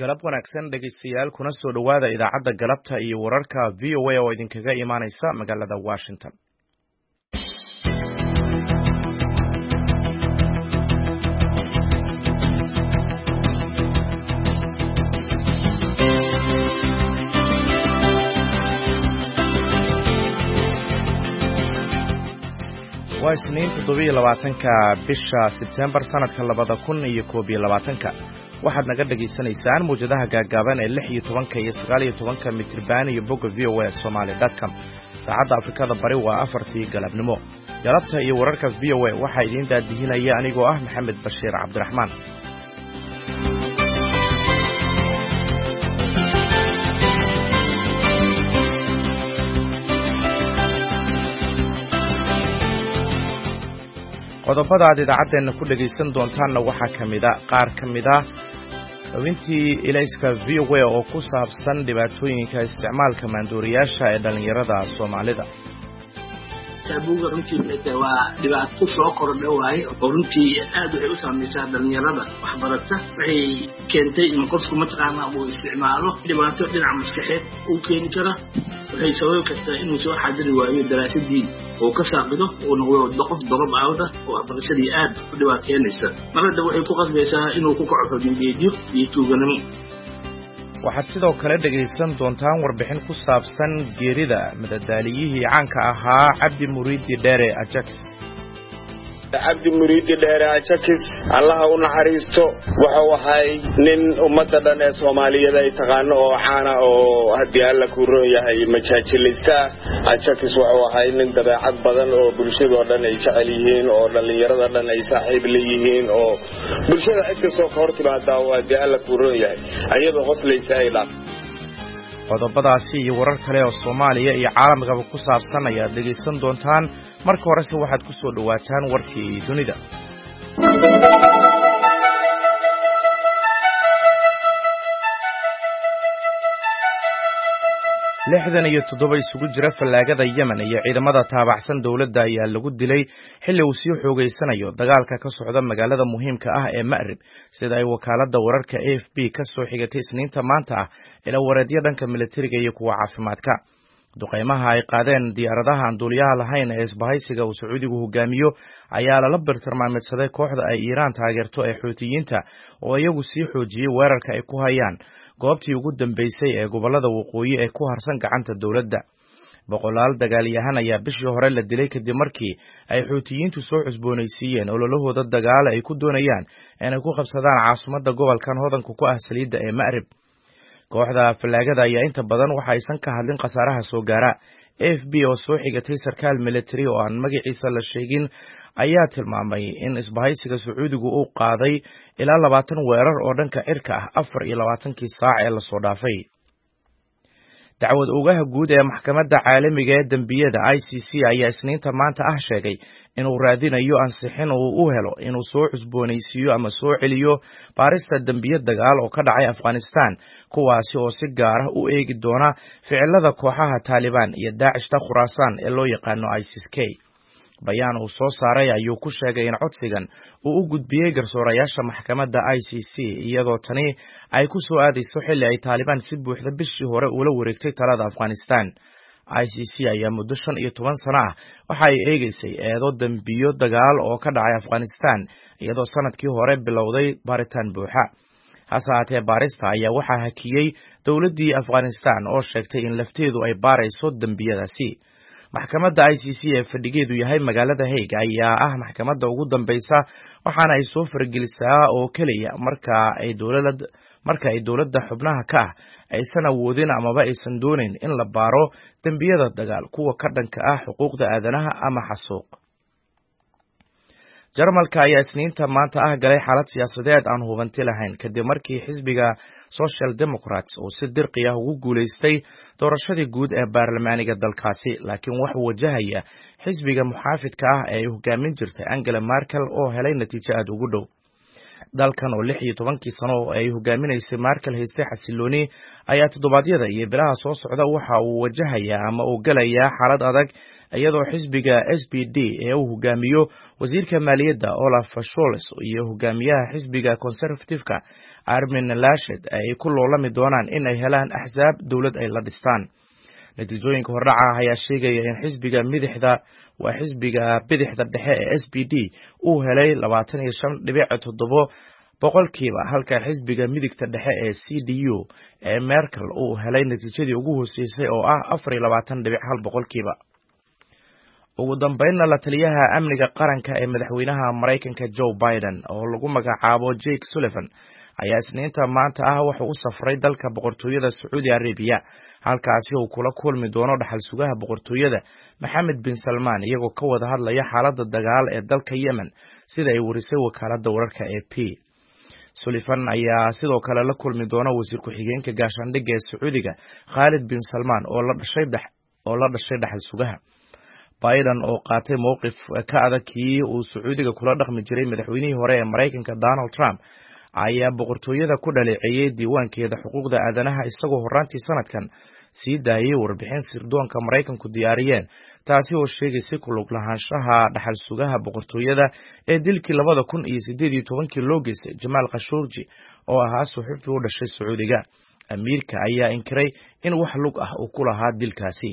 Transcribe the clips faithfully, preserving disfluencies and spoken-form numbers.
galab wanaagsan dhegaystayaal kuna soo dhowaada idaacadda galabta iyo wararka V O A oo idinkaga imaanaysa magaalada Washington. waa isniin toddoba iyo labaatanka bisha September sanadka labada kun iyo koob iyo labaatanka waxaad naga dhageysanaysaan muujadaha gaagaaban ee lix iyo tobanka iyo sagaal iyo tobanka mitirban iyo bogga v o a somali dot com. saacadda Afrikada Bari waa afartii galabnimo. galabta iyo wararka V O A waxaa idiin daadihinaya anigoo ah Maxamed Bashiir Cabdiraxmaan. qodobada aad idaacadeena ku dhageysan doontaanna waxaa kamida qaar kamida xubintii ilayska V O A oo ku saabsan dhibaatooyinka isticmaalka maandooriyaasha ee dhalinyarada Soomaalida. Tabuga runtii waa dhibaato soo kordhay waay oo runtii aad waxay u saameeyay dhalinyarada waxbarata waxay keentay in qofku mataqaana uu isticmaalo dhibaato dhinaca maskaxeed uu keeni karo waxay sabab kartaa inuu soo xadiri waayo daraasadii oo ka saaqido oo noqdo qof dorob aawda oo waxbarashadii aad u dhibaateynaysa marada waxay ku qasbaysaa inuu ku kaco fadhiyo iyo tuuganimo. waxaad sidoo kale dhagaysan doontaan warbixin ku saabsan geerida madadaaliyihii caanka ahaa Cabdi Muriidi Dheere Ajax. Cabdi Muriidi Dheere Ajax Allah u naxariisto wuxuu ahay nin ummadda dhan ee Soomaaliyeed ay taqaan oo caana oo hadii alla ku rooyahay majaajilista. Ajax wuxuu ahay nin dabeecad badan oo bulshada dhan ay jecel yihiin oo dhalinyarada dhan ay saaxiib leeyihiin oo bulshada cid soo hortimaada oo hadii alla ku rooyahay ayadoo qoslaysa ay dhaaf. qodobadaasi iyo warar kale oo Soomaaliya iyo caalamka ku saabsan ayaad dhageysan doontaan. marka horese waxaad ku soo dhawaataan warkii dunida. lixdan iyo toddoba isugu jira fallaagada Yemen iyo ciidamada taabacsan dawladda ayaa lagu dilay xilli uu sii xoogeysanayo dagaalka ka socda magaalada muhiimka ah ee Ma'rib sida ay wakaaladda wararka A F P ka soo xigatay isniinta maanta ah ila wareedyo dhanka militariga iyo kuwa caafimaadka. duqeymaha ay qaadeen diyaaradaha aan duuliyaha lahayn ee isbahaysiga uu Sacuudigu hogaamiyo ayaa lala bartilmaameedsaday kooxda ay Iiraan taageerto ee Xuutiyiinta oo iyagu sii xoojiyay weerarka ay ku hayaan goobtii ugu dambeysay ee gobolada waqooyi ee ku harsan gacanta dawladda. boqolaal dagaalyahan ayaa bishii hore la dilay kadib markii ay Xuutiyiintu soo cusboonaysiiyeen ololahooda dagaal ay ku doonayaan inay ku qabsadaan caasimadda gobolkan hodanka ku ah saliidda ee Ma'rib. kooxda fallaagada ayaa inta badan waxa aysan ka hadlin khasaaraha soo gaara. A F P oo soo xigatay sarkaal military oo aan magaciisa la sheegin ayaa tilmaamay in isbahaysiga Sacuudigu uu qaaday ilaa labaatan weerar oo dhanka cirka ah afar iyo labaatankii saac ee la soo dhaafay. dacwad oogaha guud ee maxkamadda caalamiga ee dambiyada I C C ayaa isniinta maanta ah sheegay inuu raadinayo ansixin uu u helo inuu soo cusboonaysiiyo ama soo celiyo baarista dambiyo dagaal oo ka dhacay Afghanistan kuwaasi oo si gaar ah u eegi doona ficilada kooxaha Taliban iyo Daacishta Khurasan ee loo yaqaano I S I S K. bayaan uu soo saaray ayuu ku sheegay in codsigan uu u gudbiyay garsoorayaasha maxkamadda I C C iyadoo tani ay ku soo aadayso xilli ay Taliban si buuxda bishii hore ula wareegtay talada Afghanistan. I C C ayaa muddo shan iyo toban sano ah waxa ay eegaysay eedo dambiyo dagaal oo ka dhacay Afghanistan iyadoo sanadkii hore bilowday baaritaan buuxa. hase haatee baarista ayaa waxaa hakiyey dawladdii Afghanistan oo sheegtay in lafteedu ay baarayso dambiyadaasi. maxkamadda I C C ee fadhigeedu yahay magaalada Hague ayaa ah maxkamadda ugu dambaysa waxaana ay soo fargelisaa oo kaliya marka ay dawladda marka ay dawladda xubnaha ka ah aysan awoodin amaba aysan doonayn in la baaro dambiyada dagaal kuwa ka dhanka ah xuquuqda aadanaha ama xasuuq. Jarmalka ayaa isniinta maanta ah galay xaalad siyaasadeed aan hubanti lahayn kadib markii xisbiga Social Democrats oo si dirqi ah ugu guuleystay doorashadii guud ee baarlamaaniga dalkaasi laakiin wax wajahaya xisbiga muxaafidka ah ee hogaamin jirtay Angela Merkel oo helay natiijo aad ugu dhow. dalkan oo lix iyo tobankii sano ay hogaaminaysay Merkel haystay xasilooni ayaa toddobaadyada iyo bilaha soo socda waxa uu wajahayaa ama uu galayaa xaalad adag iyadoo xisbiga S P D ee uu hogaamiyo wasiirka maaliyadda Olaf Scholz iyo hogaamiyaha xisbiga Conservative-ka Armin Laschet ay ku loolami doonaan in ay helaan axsaab dawlad ay la dhistaan. natiijooyinka hordhaca ayaa sheegaya in xisbiga midixda waa xisbiga bidixda dhexe ee S P D uu helay labaatan iyo shan dhibic toddoba boqolkiiba halka xisbiga midigta dhexe ee C D U ee Merkel uu helay natiijadii ugu hooseysay oo ah afar iyo labaatan dhibic hal boqolkiiba. ugu dambeynna la taliyaha amniga qaranka ee madaxweynaha Mareykanka Joe Biden oo lagu magacaabo Jake Sullivan ayaa isniinta maanta ah waxa uu safray dalka boqortooyada Saudi Arabia halkaasi uu kula kulmi doono dhaxal sugaha boqortooyada Mohammed bin Salman iyagoo ka wada hadlaya xaaladda dagaal ee dalka Yemen sida ay warisay wakaaladda wararka A P. Sullivan ayaa sidoo kale la kulmi doona wasiir ku-xigeenka gaashaandhigga ee Sacuudiga Khalid bin Salman oo la dhashay oo la dhashay dhaxal sugaha. Biden oo qaatay mowqif ka adag kii uu Sacuudiga kula dhaqmi jiray madaxweynihii hore ee Mareykanka Donald Trump ayaa boqortooyada ku dhaleeceeyay diiwaankeeda xuquuqda aadanaha isagoo horaantii sanadkan sii daayay warbixin sirdoonka Mareykanku diyaariyeen taasi oo sheegaysay ku lug lahaanshaha dhaxal sugaha boqortooyada ee dilkii labada kun iyo siddeed iyo tobankii loo geystay Jamal Khashoggi oo ahaa suxufi u dhashay Sacuudiga. Amiirka ayaa inkiray in wax lug ah uu ku lahaa dilkaasi.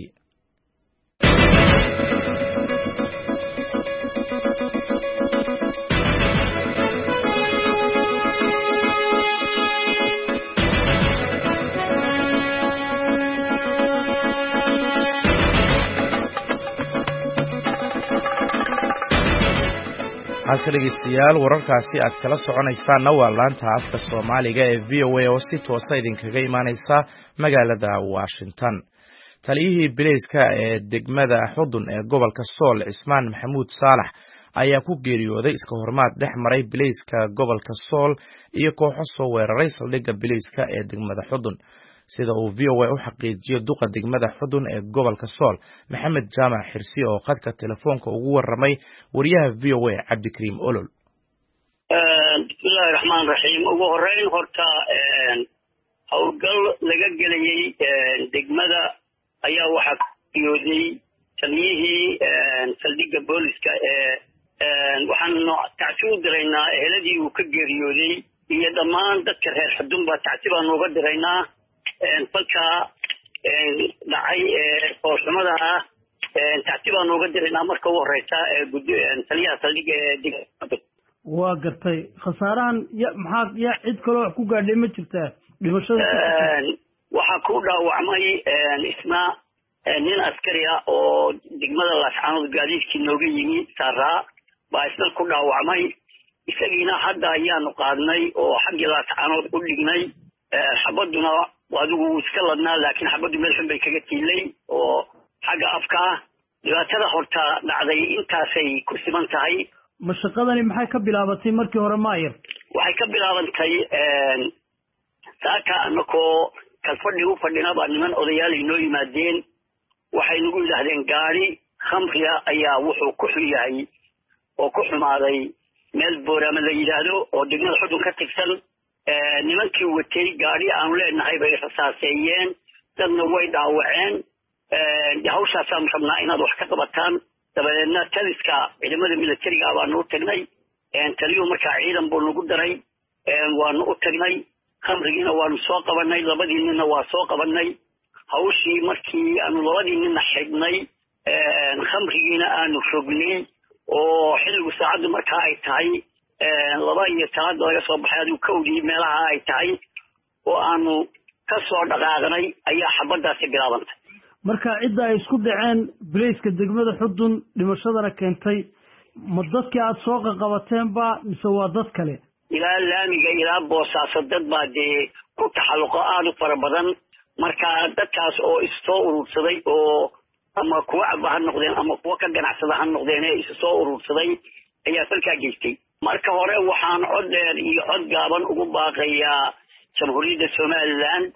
halka dhegeystayaal wararkaasi aad kala soconaysaan waa laanta afka Soomaaliga ee V O A oo si toos ah idinkaga imaanaysa magaalada Washington. taliyihii bilayska ee degmada Xudun ee gobolka Sool Cismaan Maxamuud Saalax ayaa ku geeriyooday iska hormaad dhex maray bilayska gobolka Sool iyo kooxo soo weeraray saldhigga bilayska ee degmada Xudun. sida uu V O A u xaqiijiyo duqa degmada Xudun ee gobolka Sool Maxamed Jaamac Xirsi oo khadka telefoonka ugu waramay wariyaha V O A Cabdikariim Olol. bismillaahi raxmaani raxiim. ugu horeyn horta howlgal laga gelayay degmada ayaa waxaa geeriyooday taliyihii saldhigga booliska ee waxaan tacsi u diraynaa eheladii uu ka geeriyooday iyo dhammaan dadka reer Xudun baa tacsi baan uga diraynaa falka dhacay qorshamada ah tacsi baan uga diraynaa marka ugu horeysa taliyaha saldhigga ee degmada. waa gartay khasaarahan ya maxaa ya cid kale wax ku gaadhay ma jirtaa dhimashada? waxaa ku dhaawacmay isna nin askari ah oo degmada Laascaanood gaadiidkii nooga yimi saaraa baa isna ku dhaawacmay. isagiina hadda ayaanu qaadnay oo xaggii Laascaanood u dhignay. xabaduna adigu iska ladnaa laakiin xabadu meel xun bay kaga tiilay oo xagga afka dhibaatada horta dhacday intaasay ku siman tahay. mashaqadani maxay ka bilaabatay markii hore maayir? waxay ka bilaabantay saaka anakoo kalfadhi u fadhinaba niman odayaal inoo yimaadeen waxay nagu yidhaahdeen gaari khamriya ayaa wuxuu ku xun yahay oo ku xumaaday meel Boorama la yidhaahdo oo degmada Xudun ka tirsan. nimankii watay gaari aanu leenahay bay rasaaseeyeen dadna way dhaawaceen. hawshaasaan rabnaa inaad wax ka qabataan. dabadeedna taliska ciidamada militariga baanu u tagnay. taliyuhu markaa ciidan buu nagu daray waanu u tagnay. khamrigiina waanu soo qabanay labadii ninna waa soo qabanay. hawshii markii aanu labadii ninna xidhnay khamrigiina aanu rognay oo xilligu saacaddu markaa ay tahay laba iyo talaad laga soo baxay adigu kowdii meelaha ay tahay oo aanu ka soo dhaqaaqnay ayaa xabadaasi bilaabantay. marka cidda ay isku dhaceen bilayska degmada Xudun dhimashadana keentay ma dadkii aad soo qabateen ba mise waa dad kale? ilaa laamiga ilaa Boosaaso dad baa dee ku taxalluqo aad u fara badan. marka dadkaas oo isoo urursaday oo ama kuwa caba ha noqdeen ama kuwa ka ganacsada ha noqdeen ee isoo urursaday ayaa falkaa geystay. marka hore waxaan cod dheer iyo cod gaaban ugu baaqayaa jamhuuriyadda Somaliland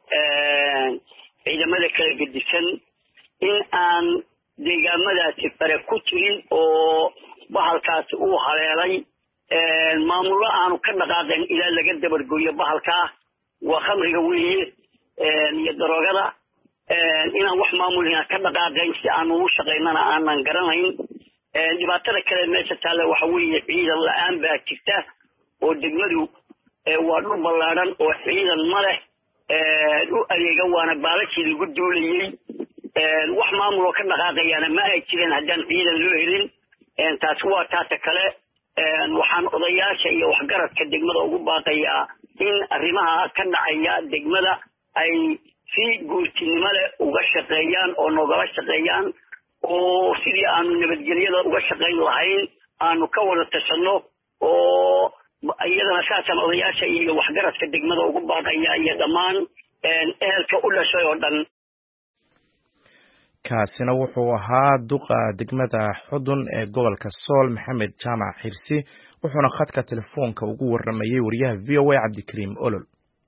ciidamada kala gedisan in aan deegaamadaasi fare ku jirin oo bahalkaasi uu haleelay maamullo aanu ka dhaqaaqeen ilaa laga dabargooyo bahalkaa waa khamriga weeye iyo daroogada inaan wax maamulina ka dhaqaaqayn si aan ugu shaqaynana aanan garanayn dhibaatada kale meesha taale waxa weeye ciidan la'aan baa jirta oo degmadu waa dhul ballaaran oo ciidan ma leh u adeega waana baalashii lagu duulayay wax maamul oo ka dhaqaaqayana ma ay jireen haddaan ciidan loo helin taasi waa taata kale waxaan odayaasha iyo waxgaradka degmada ugu baaqayaa in arrimaha ka dhacaya degmada ay si guurtinimo leh uga shaqeeyaan oo nogala shaqeeyaan oo sidii aanu nabadgelyada uga shaqayn lahayn aanu ka wada tashanno oo iyadana saasaan odayaasha iyo waxgaradka degmada ugu baaqaya iyo dhammaan ehelka u dhashay oo dhan kaasina wuxuu ahaa duqa degmada xudun ee gobolka sool maxamed jaamac xirsi wuxuuna khadka telefoonka ugu waramayay wariyaha v o a cabdikariim olol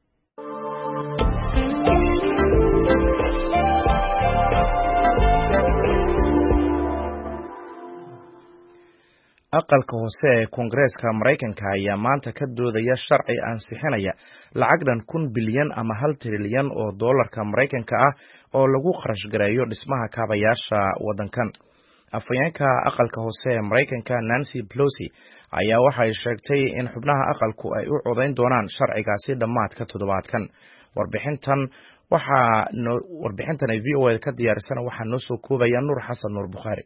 aqalka hoose ee koongareeska maraykanka ayaa maanta ka doodaya sharci ansixinaya lacag dhan kun bilyan ama hal trilyan oo doolarka maraykanka ah oo lagu kharash gareeyo dhismaha kaabayaasha waddankan afhayeenka aqalka hoose ee maraykanka Nancy Pelosi ayaa waxay sheegtay in xubnaha aqalku ay u codayn doonaan sharcigaasi dhammaadka toddobaadkan warbixintan waxaa warbixintan ay v o a ka diyaarisana waxaa noo soo koobaya Nuur Xasan Nuur Bukhari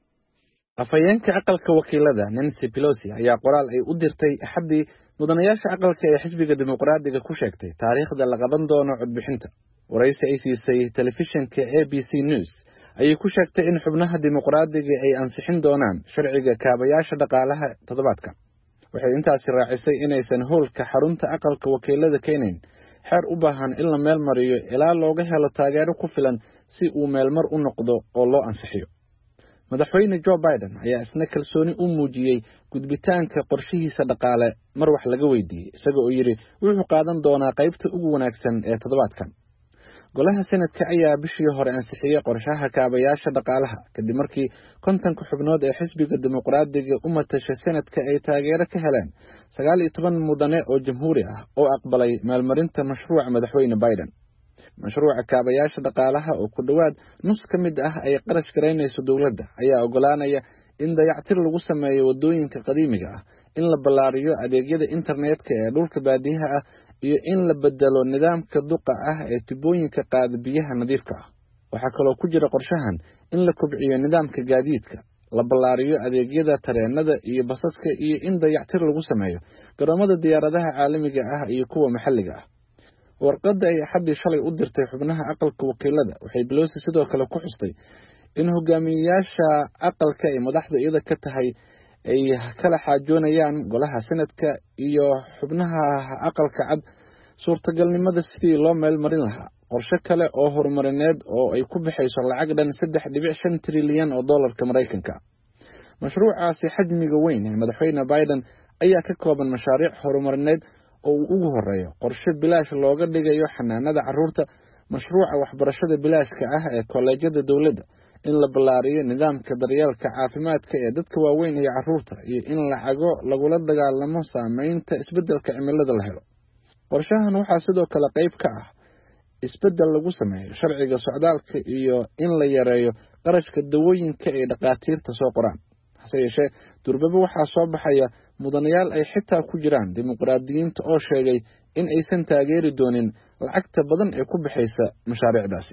afhayeenka aqalka wakiilada Nancy Pelosi ayaa qoraal ay u dirtay axadii mudanayaasha aqalka ee xisbiga dimuqraadiga ku sheegtay taariikhda la qaban doono codbixinta waraysi ay siisay telefishinka A B C News ayay ku sheegtay in xubnaha dimuqraadiga ay ansixin doonaan sharciga kaabayaasha dhaqaalaha toddobaadka waxay intaasi raacisay inaysan howlka xarunta aqalka wakiilada keenayn xeer u baahan in la meel mariyo ilaa looga helo taageero ku filan si uu meelmar u noqdo oo loo ansixiyo madaxweyne Joe Biden ayaa isna kalsooni u muujiyay gudbitaanka qorshihiisa dhaqaale mar wax laga weydiiyay isaga oo yiri wuxuu qaadan doonaa qaybta ugu wanaagsan ee toddobaadkan golaha senadka ayaa bishii hore ansixiyay qorshaha kaabayaasha dhaqaalaha kadib markii kontonka xubnood ee xisbiga dimuqraadiga u matasha senadka ay taageero ka heleen sagaal iyo toban mudane oo jamhuuri ah oo aqbalay maalmarinta mashruuca madaxweyne Biden mashruuca kaabayaasha dhaqaalaha oo ku dhawaad nus ka mid ah ay qarash gareynayso dawladda ayaa ogolaanaya in dayactir lagu sameeyo wadooyinka qadiimiga ah in la ballaariyo adeegyada internetka ee dhulka baadiyaha ah iyo in la bedelo nidaamka duqa ah ee tubooyinka qaada biyaha nadiifka ah waxaa kaloo ku jira qorshahan in la kobciyo nidaamka gaadiidka la ballaariyo adeegyada tareenada iyo basaska iyo in dayactir lagu sameeyo garoomada diyaaradaha caalamiga ah iyo kuwa maxalliga ah warqadda ay axadii shalay u dirtay xubnaha aqalka wakiilada waxay Pelosi sidoo kale ku xustay in hogaamiyayaasha aqalka ay madaxda iyada ka tahay ay kala xaajoonayaan golaha senadka iyo xubnaha aqalka cad suurtagalnimada sidii loo meel marin lahaa qorshe kale oo horumarineed oo ay ku bixayso lacag dhan saddex dhibic shan trilyan oo doolarka Maraykanka mashruucaasi xajmiga weyn ee madaxweyne Biden ayaa ka kooban mashaariic horumarineed oo ugu horeeyo qorshe bilaash looga dhigayo xanaanada carruurta mashruuca waxbarashada bilaashka ah ee kollejyada dawladda in la ballaariyo nidaamka daryeelka caafimaadka ee dadka waaweyn iyo carruurta iyo in lacago lagula dagaalamo saameynta isbeddelka cimilada la helo qorshahan waxaa sidoo kale qayb ka ah isbeddel lagu sameeyo sharciga socdaalka iyo in la yareeyo qarashka dawooyinka ay dhaqaatiirta soo qoraan hase yeeshee durbaba waxaa soo baxaya mudanayaal ay xitaa ku jiraan dimuqraadiyiinta oo sheegay in aysan taageeri doonin lacagta badan ee ku bixaysa mashaariicdaasi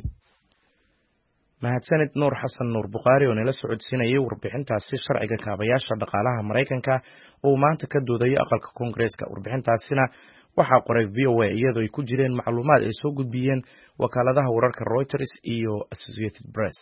mahadsanid Nuur Xasan Nuur Bukhari oo nala socodsiinayay warbixintaasi sharciga kaabayaasha dhaqaalaha Maraykanka oo maanta ka doodaya aqalka Koongareeska warbixintaasina waxaa qoray V O A iyadoo ay ku jireen macluumaad ay soo gudbiyeen wakaaladaha wararka Reuters iyo Associated Press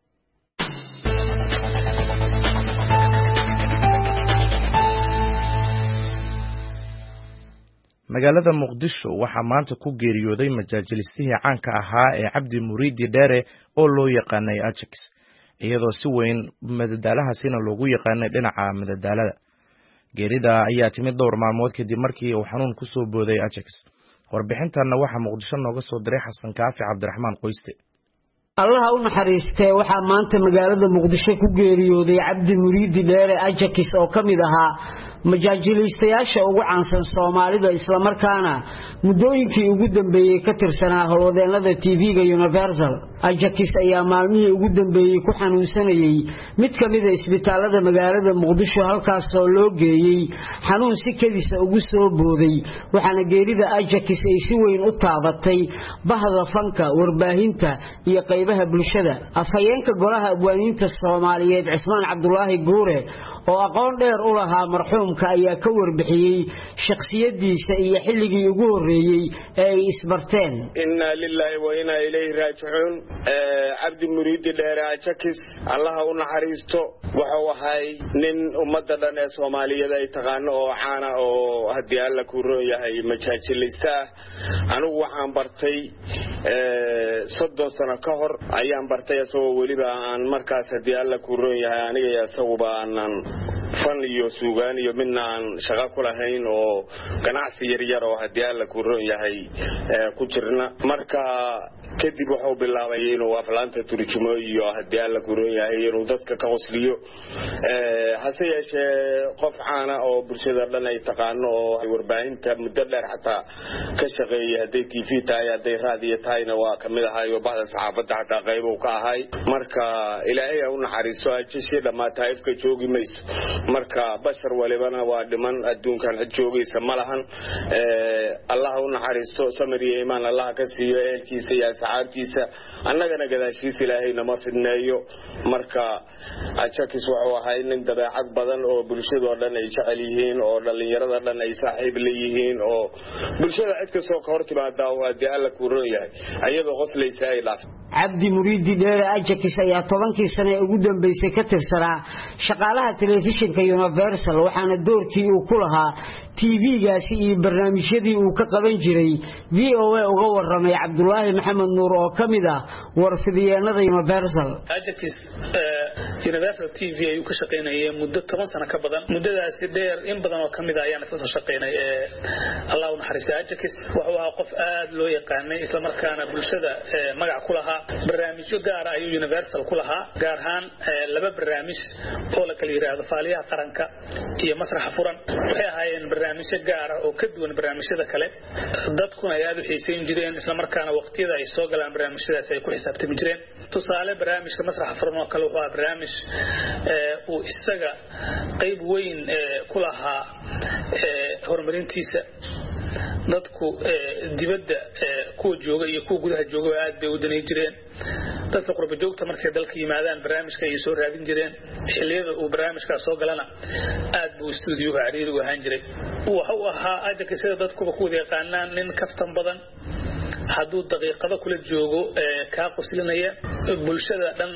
magaalada Muqdisho waxaa maanta ku geeriyooday majaajilistihii caanka ahaa ee Cabdi Muriidi Dheere oo loo yaqaanay Ajax iyadoo si weyn madadaalahaasina loogu yaqaanay dhinaca madadaalada geerida ayaa timid dhowr maalmood kadib markii uu xanuun ku soo booday Ajax warbixintanna waxaa Muqdisho nooga soo diray Xasan Kaafi Cabdiraxmaan Qoyste allaha u naxariistay waxaa maanta magaalada Muqdisho ku geeriyooday Cabdi Muriidi Dheere Ajax oo kamid ahaa majaajilistayaasha ugu caansan Soomaalida isla markaana muddooyinkii ugu dambeeyay ka tirsanaa howlwadeenada T V-ga Universal Ajakis ayaa maalmihii ugu dambeeyay ku xanuunsanayay mid ka mid ah isbitaalada magaalada Muqdisho halkaas oo loo geeyay xanuun si kadis ah ugu soo booday waxaana geerida Ajakis ay si weyn u taabatay bahda fanka warbaahinta iyo qaybaha bulshada afhayeenka golaha abwaaniinta Soomaaliyeed Cismaan Cabdullaahi Guure oo aqoon dheer u lahaa marxuumka ayaa ka warbixiyay shakhsiyadiisa iyo xilligii ugu horeeyay ee ay isbarteen inna lillahi wa inna ilayhi raaji'uun abdi muriidi dheer Ajakis Allah u naxariisto wuxuu ahay nin ummadda dhan ee Soomaaliyeed ay taqaan oo caana oo hadii alla ku rooyahay majaajilista anigu waxaan bartay soddon sano ka hor ayaan bartay asoo waliba aan markaas hadii alla ku rooyahay aniga yasaguba aan fan iyo suugaan iyo midnaan shaqo ku lahayn oo ganacsi yar yar oo hadii alla ku rooyahay ku jirna marka kadib wuxuu bilaabay inuu aflaanta turjumo iyo hadii alla ku rooyahay inuu dadka ka qosliyo ee hase yeeshee qof caana oo bulshada dhan ay taqaano oo warbaahinta muddo dheer xataa ka shaqeeyay hadii T V tahay hadii raadiyo tahayna waa kamid ahay oo bacda saxaafadda xataa qayb uu ka ahay marka ilaahay uu naxariiso ajishii dhamaatay ifka joogi mayso marka bashar walibana waa dhiman adduunkan joogaysa malahan ee Allah uu naxariisto samiriye iimaan Allah ka siiyo eelkiisa iyo saacadkiisa annagana gadaashiisa ilaahayna ma fidneeyo marka Ajakis wuxuu ahay nin dabeecad badan oo bulshada oo dhan ay jecel yihiin oo dhalinyarada dhan ay saaxiib leeyihiin oo bulshada cid ka soo hortimaada oo hadii alla ku rooyahay ayadoo qoslaysa ay dhaaf Abdi Muriidi dheer Ajakis ayaa tobankii sano ugu dambeysay ka tirsanaa shaqaalaha telefishinka Universal waxaana doorkii uu ku lahaa T V-gaasi iyo barnaamijyadii uu ka qaban jiray V O A uga waramay Cabdullaahi Maxamed Nuur oo kamid ah warfidiyeenada Universal Ajakis Universal T V ay ku shaqeynayeen muddo toban sano ka badan muddadaasi dheer in badan oo kamid ah ayaan isla shaqeynay ee Allah u naxariisto Ajakis wuxuu ahaa qof aad loo yaqaanay isla markaana bulshada magac ku lahaa barnaamijyo gaar ah ayuu Universal ku lahaa gaar ahaan laba barnaamij oo la kala yiraahdo Faaliyaha Qaranka iyo Masraxa Furan waxay ahaayeen barnaamijyo gaar ah oo ka duwan barnaamijyada kale dadkuna ay aad u xiiseyn jireen isla markaana waqtiyada ay soo galaan barnaamijyadaas ay ku xisaabtami jireen tusaale barnaamijka Masraxa Furan oo kale waa barnaamij ee uu isaga qayb weyn ku lahaa horumarintiisa dadku dibadda ku jooga iyo ku gudaha jooga aad bay u danay jireen dadka qurba joogta markay dalka yimaadaan barnaamijka ay soo raadin jireen xilliyada uu barnaamijka soo galana aad buu studio-ga cariiri u ahaan jiray wuxuu ahaa Ajakis sida dadku ku wada yaqaanaan nin kaftan badan hadduu daqiiqada kula joogo ka qoslinaya bulshada dhan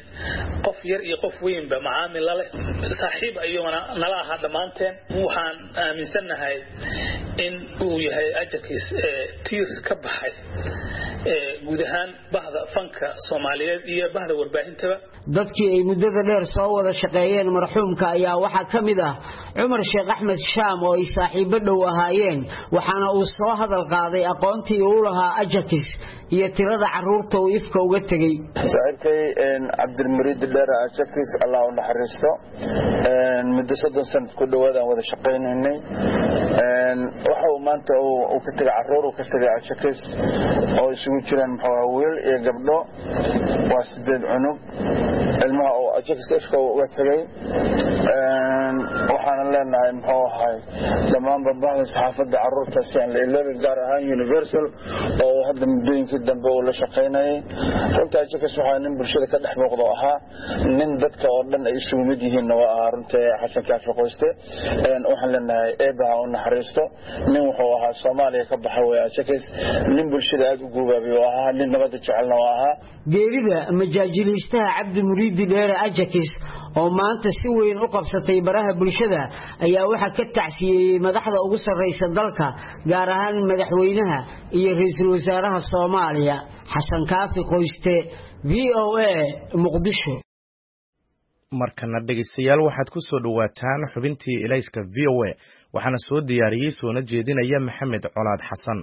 qof yar iyo qof weynba macaamil la leh saaxiib ayuuna nala aha dhamaanteen waxaan aaminsanahay in uu yahay Ajakis tiir ka baxay guud ahaan bahda fanka Soomaaliyeed iyo bahda warbaahinta dadkii ay muddada dheer soo wada shaqeeyeen marxuumka ayaa waxa kamid ah Umar Sheekh Axmed Shaam oo ay saaxiibo dhow ahaayeen waxaana uu soo hadal qaaday aqoontii uu lahaa Ajakis iyo tirada caruurta uu ifka uga tagay saaxiibkay Abdi Muriidi dheer Ajakis Allah u naxariisto muddo soddon sano ku dhawaad aan wada shaqeynaynay waxa uu maanta uu ka tagay caruur uu ka tagay Ajakis oo isugu jiraan maxaa wiil iyo gabdho waa sideed cunug ilmaha oo Ajakis ifka uga tagay waxaan leenahay maxaa ahay dhamaan babada saxaafadda caruurta si aan la ilaalin gaar ahaan Universal oo hadda muddooyinkii dambe uu la shaqeynayay runta Ajakis waxa nin bulshada ka dhex muuqdo ahaa nin dadka oo dhan ay isugu mid yihiin waa ahaa runta Xasan Kaafi Qoyste waxaan leenahay eebaha u naxariisto nin wuxuu ahaa Soomaaliya ka baxay way Ajakis nin bulshada aad u guubaabay ahaa nin nabadda jecelna waa ahaa geerida majaajilistaha Abdi Muriidi dheer Ajakis oo maanta si weyn u qabsatay baraha bulshada ayaa waxa ka tacsiyay madaxda ugu sareysa dalka gaar ahaan madaxweynaha iyo ra'iisul wasaaraha Soomaaliya Xasan Kaafi Qoyste V O A Muqdisho markana dhageystayaal waxaad ku soo dhawaataan xubintii Ilayska V O A waxaana soo diyaariyay soona jeedinaya Maxamed Colaad Xasan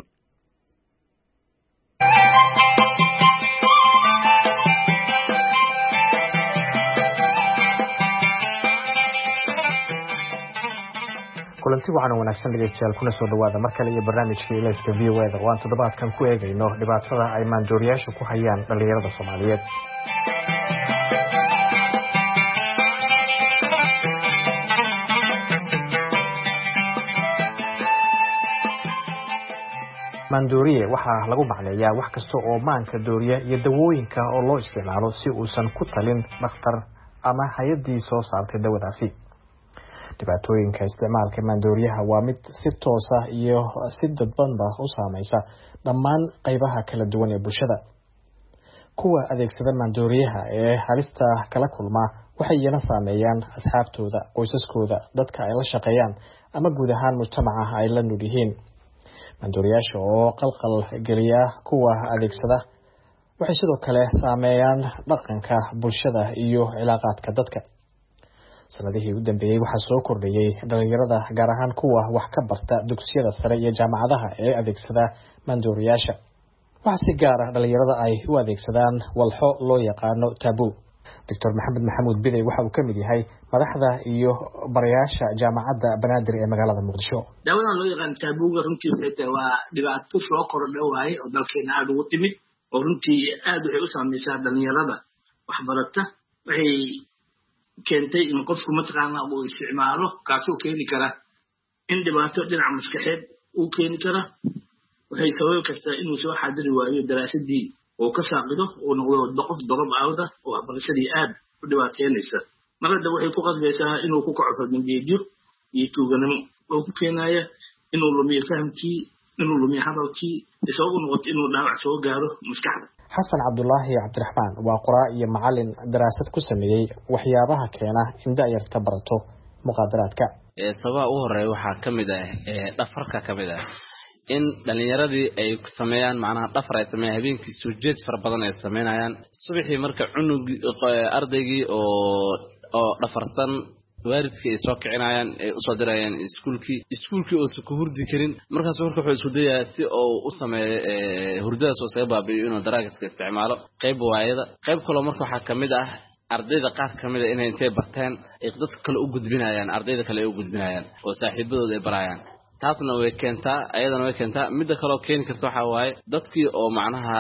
kulanti kulanti waxaan wanaagsan dhegeystayaal kuna soo dhawaada mar kale iyo barnaamijka ilayska V O A da oo aan toddobaadkan ku eegayno dhibaatada ay maandooriyaashu ku hayaan dhalinyarada Soomaaliyeed. maandooriye waxaa lagu macneeyaa wax kasta oo maanka dooriya iyo dawooyinka oo loo isticmaalo si uusan ku talin dhakhtar ama hay'adii soo saartay dawadaasi. dhibaatooyinka isticmaalka maandooriyaha waa mid si toos ah iyo si dadbanba u saameysa dhammaan qaybaha kala duwan ee bulshada. kuwa adeegsada maandooriyaha ee halista kala kulma waxay iyana saameeyaan asxaabtooda, qoysaskooda, dadka ay la shaqeeyaan ama guud ahaan mujtamaca ay la nool yihiin. maandooriyaasha oo qalqal geliya kuwa adeegsada waxay sidoo kale saameeyaan dhaqanka bulshada iyo cilaaqaadka dadka. sanadihii u dambeeyay waxaa soo kordhayay dhalinyarada gaar ahaan kuwa wax ka barta dugsiyada sare iyo jaamacadaha ee adeegsada maandooriyaasha. waxaa si gaar ah dhalinyarada ay u adeegsadaan walxo loo yaqaano tabu. Doctor Maxamed Maxamuud Bidey waxa uu ka mid yahay madaxda iyo barayaasha jaamacadda Banaadir ee magaalada Muqdisho. daawadan loo yaqaan tabuga runtii xitaa waa dhibaato soo kordhay waay oo dalkeena aad ugu timid oo runtii aad waxay u saameysaa dhalinyarada wax barata. waxay keentay in qofku mataqaana uu isticmaalo kaasoo keeni kara in dhibaato dhinaca maskaxeed uu keeni kara. waxay sababi kartaa inuu soo xadiri waayo daraasadii oo ka saaqido oo noqdo qof darab aawda oo waxbarashadii aad u dhibaateynaysa. marada waxay ku qasbaysaa inuu ku kaco dambiyeedyo iyo tuuganimo oo ku keenaya inuu lumiyo fahamkii, inuu lumiyo hadalkii, isagoo noqoto inuu dhaawac soo gaaro maskaxda. xasan cabdulaahi cabdiraxmaan waa qoraa iyo macalin daraasad ku sameeyay waxyaabaha keena in da'yarta barato muqaadaraadka. sababaha ugu horeeya waxaa ka mid ah dhafarka ka mid ah in dhalinyaradii ay sameeyaan macnaha dhafar ay sameeyaan habeenkii soo jeed fara badan ay sameynayaan. subaxii marka cunug ardaygii oo oo dhafarsan waalidkii ay soo kicinayaan ay u soo dirayaan iskuulkii iskuulkii oo ku hurdi karin. markaas marka wuxuu isku dayaa si uu u sameeyo hurdadaas oo saga baabiyo inuu daraagiska isticmaalo. qayb waayada qayb kale marka waxaa ka mid ah ardayda qaar ka mid ah inay intay barteen ay dadka kale u gudbinayaan, ardayda kale ay u gudbinayaan oo saaxiibadooda ay barayaan. taasna way keentaa, ayadana way keentaa. midda kale oo keeni karta waxaa waaye dadkii oo macnaha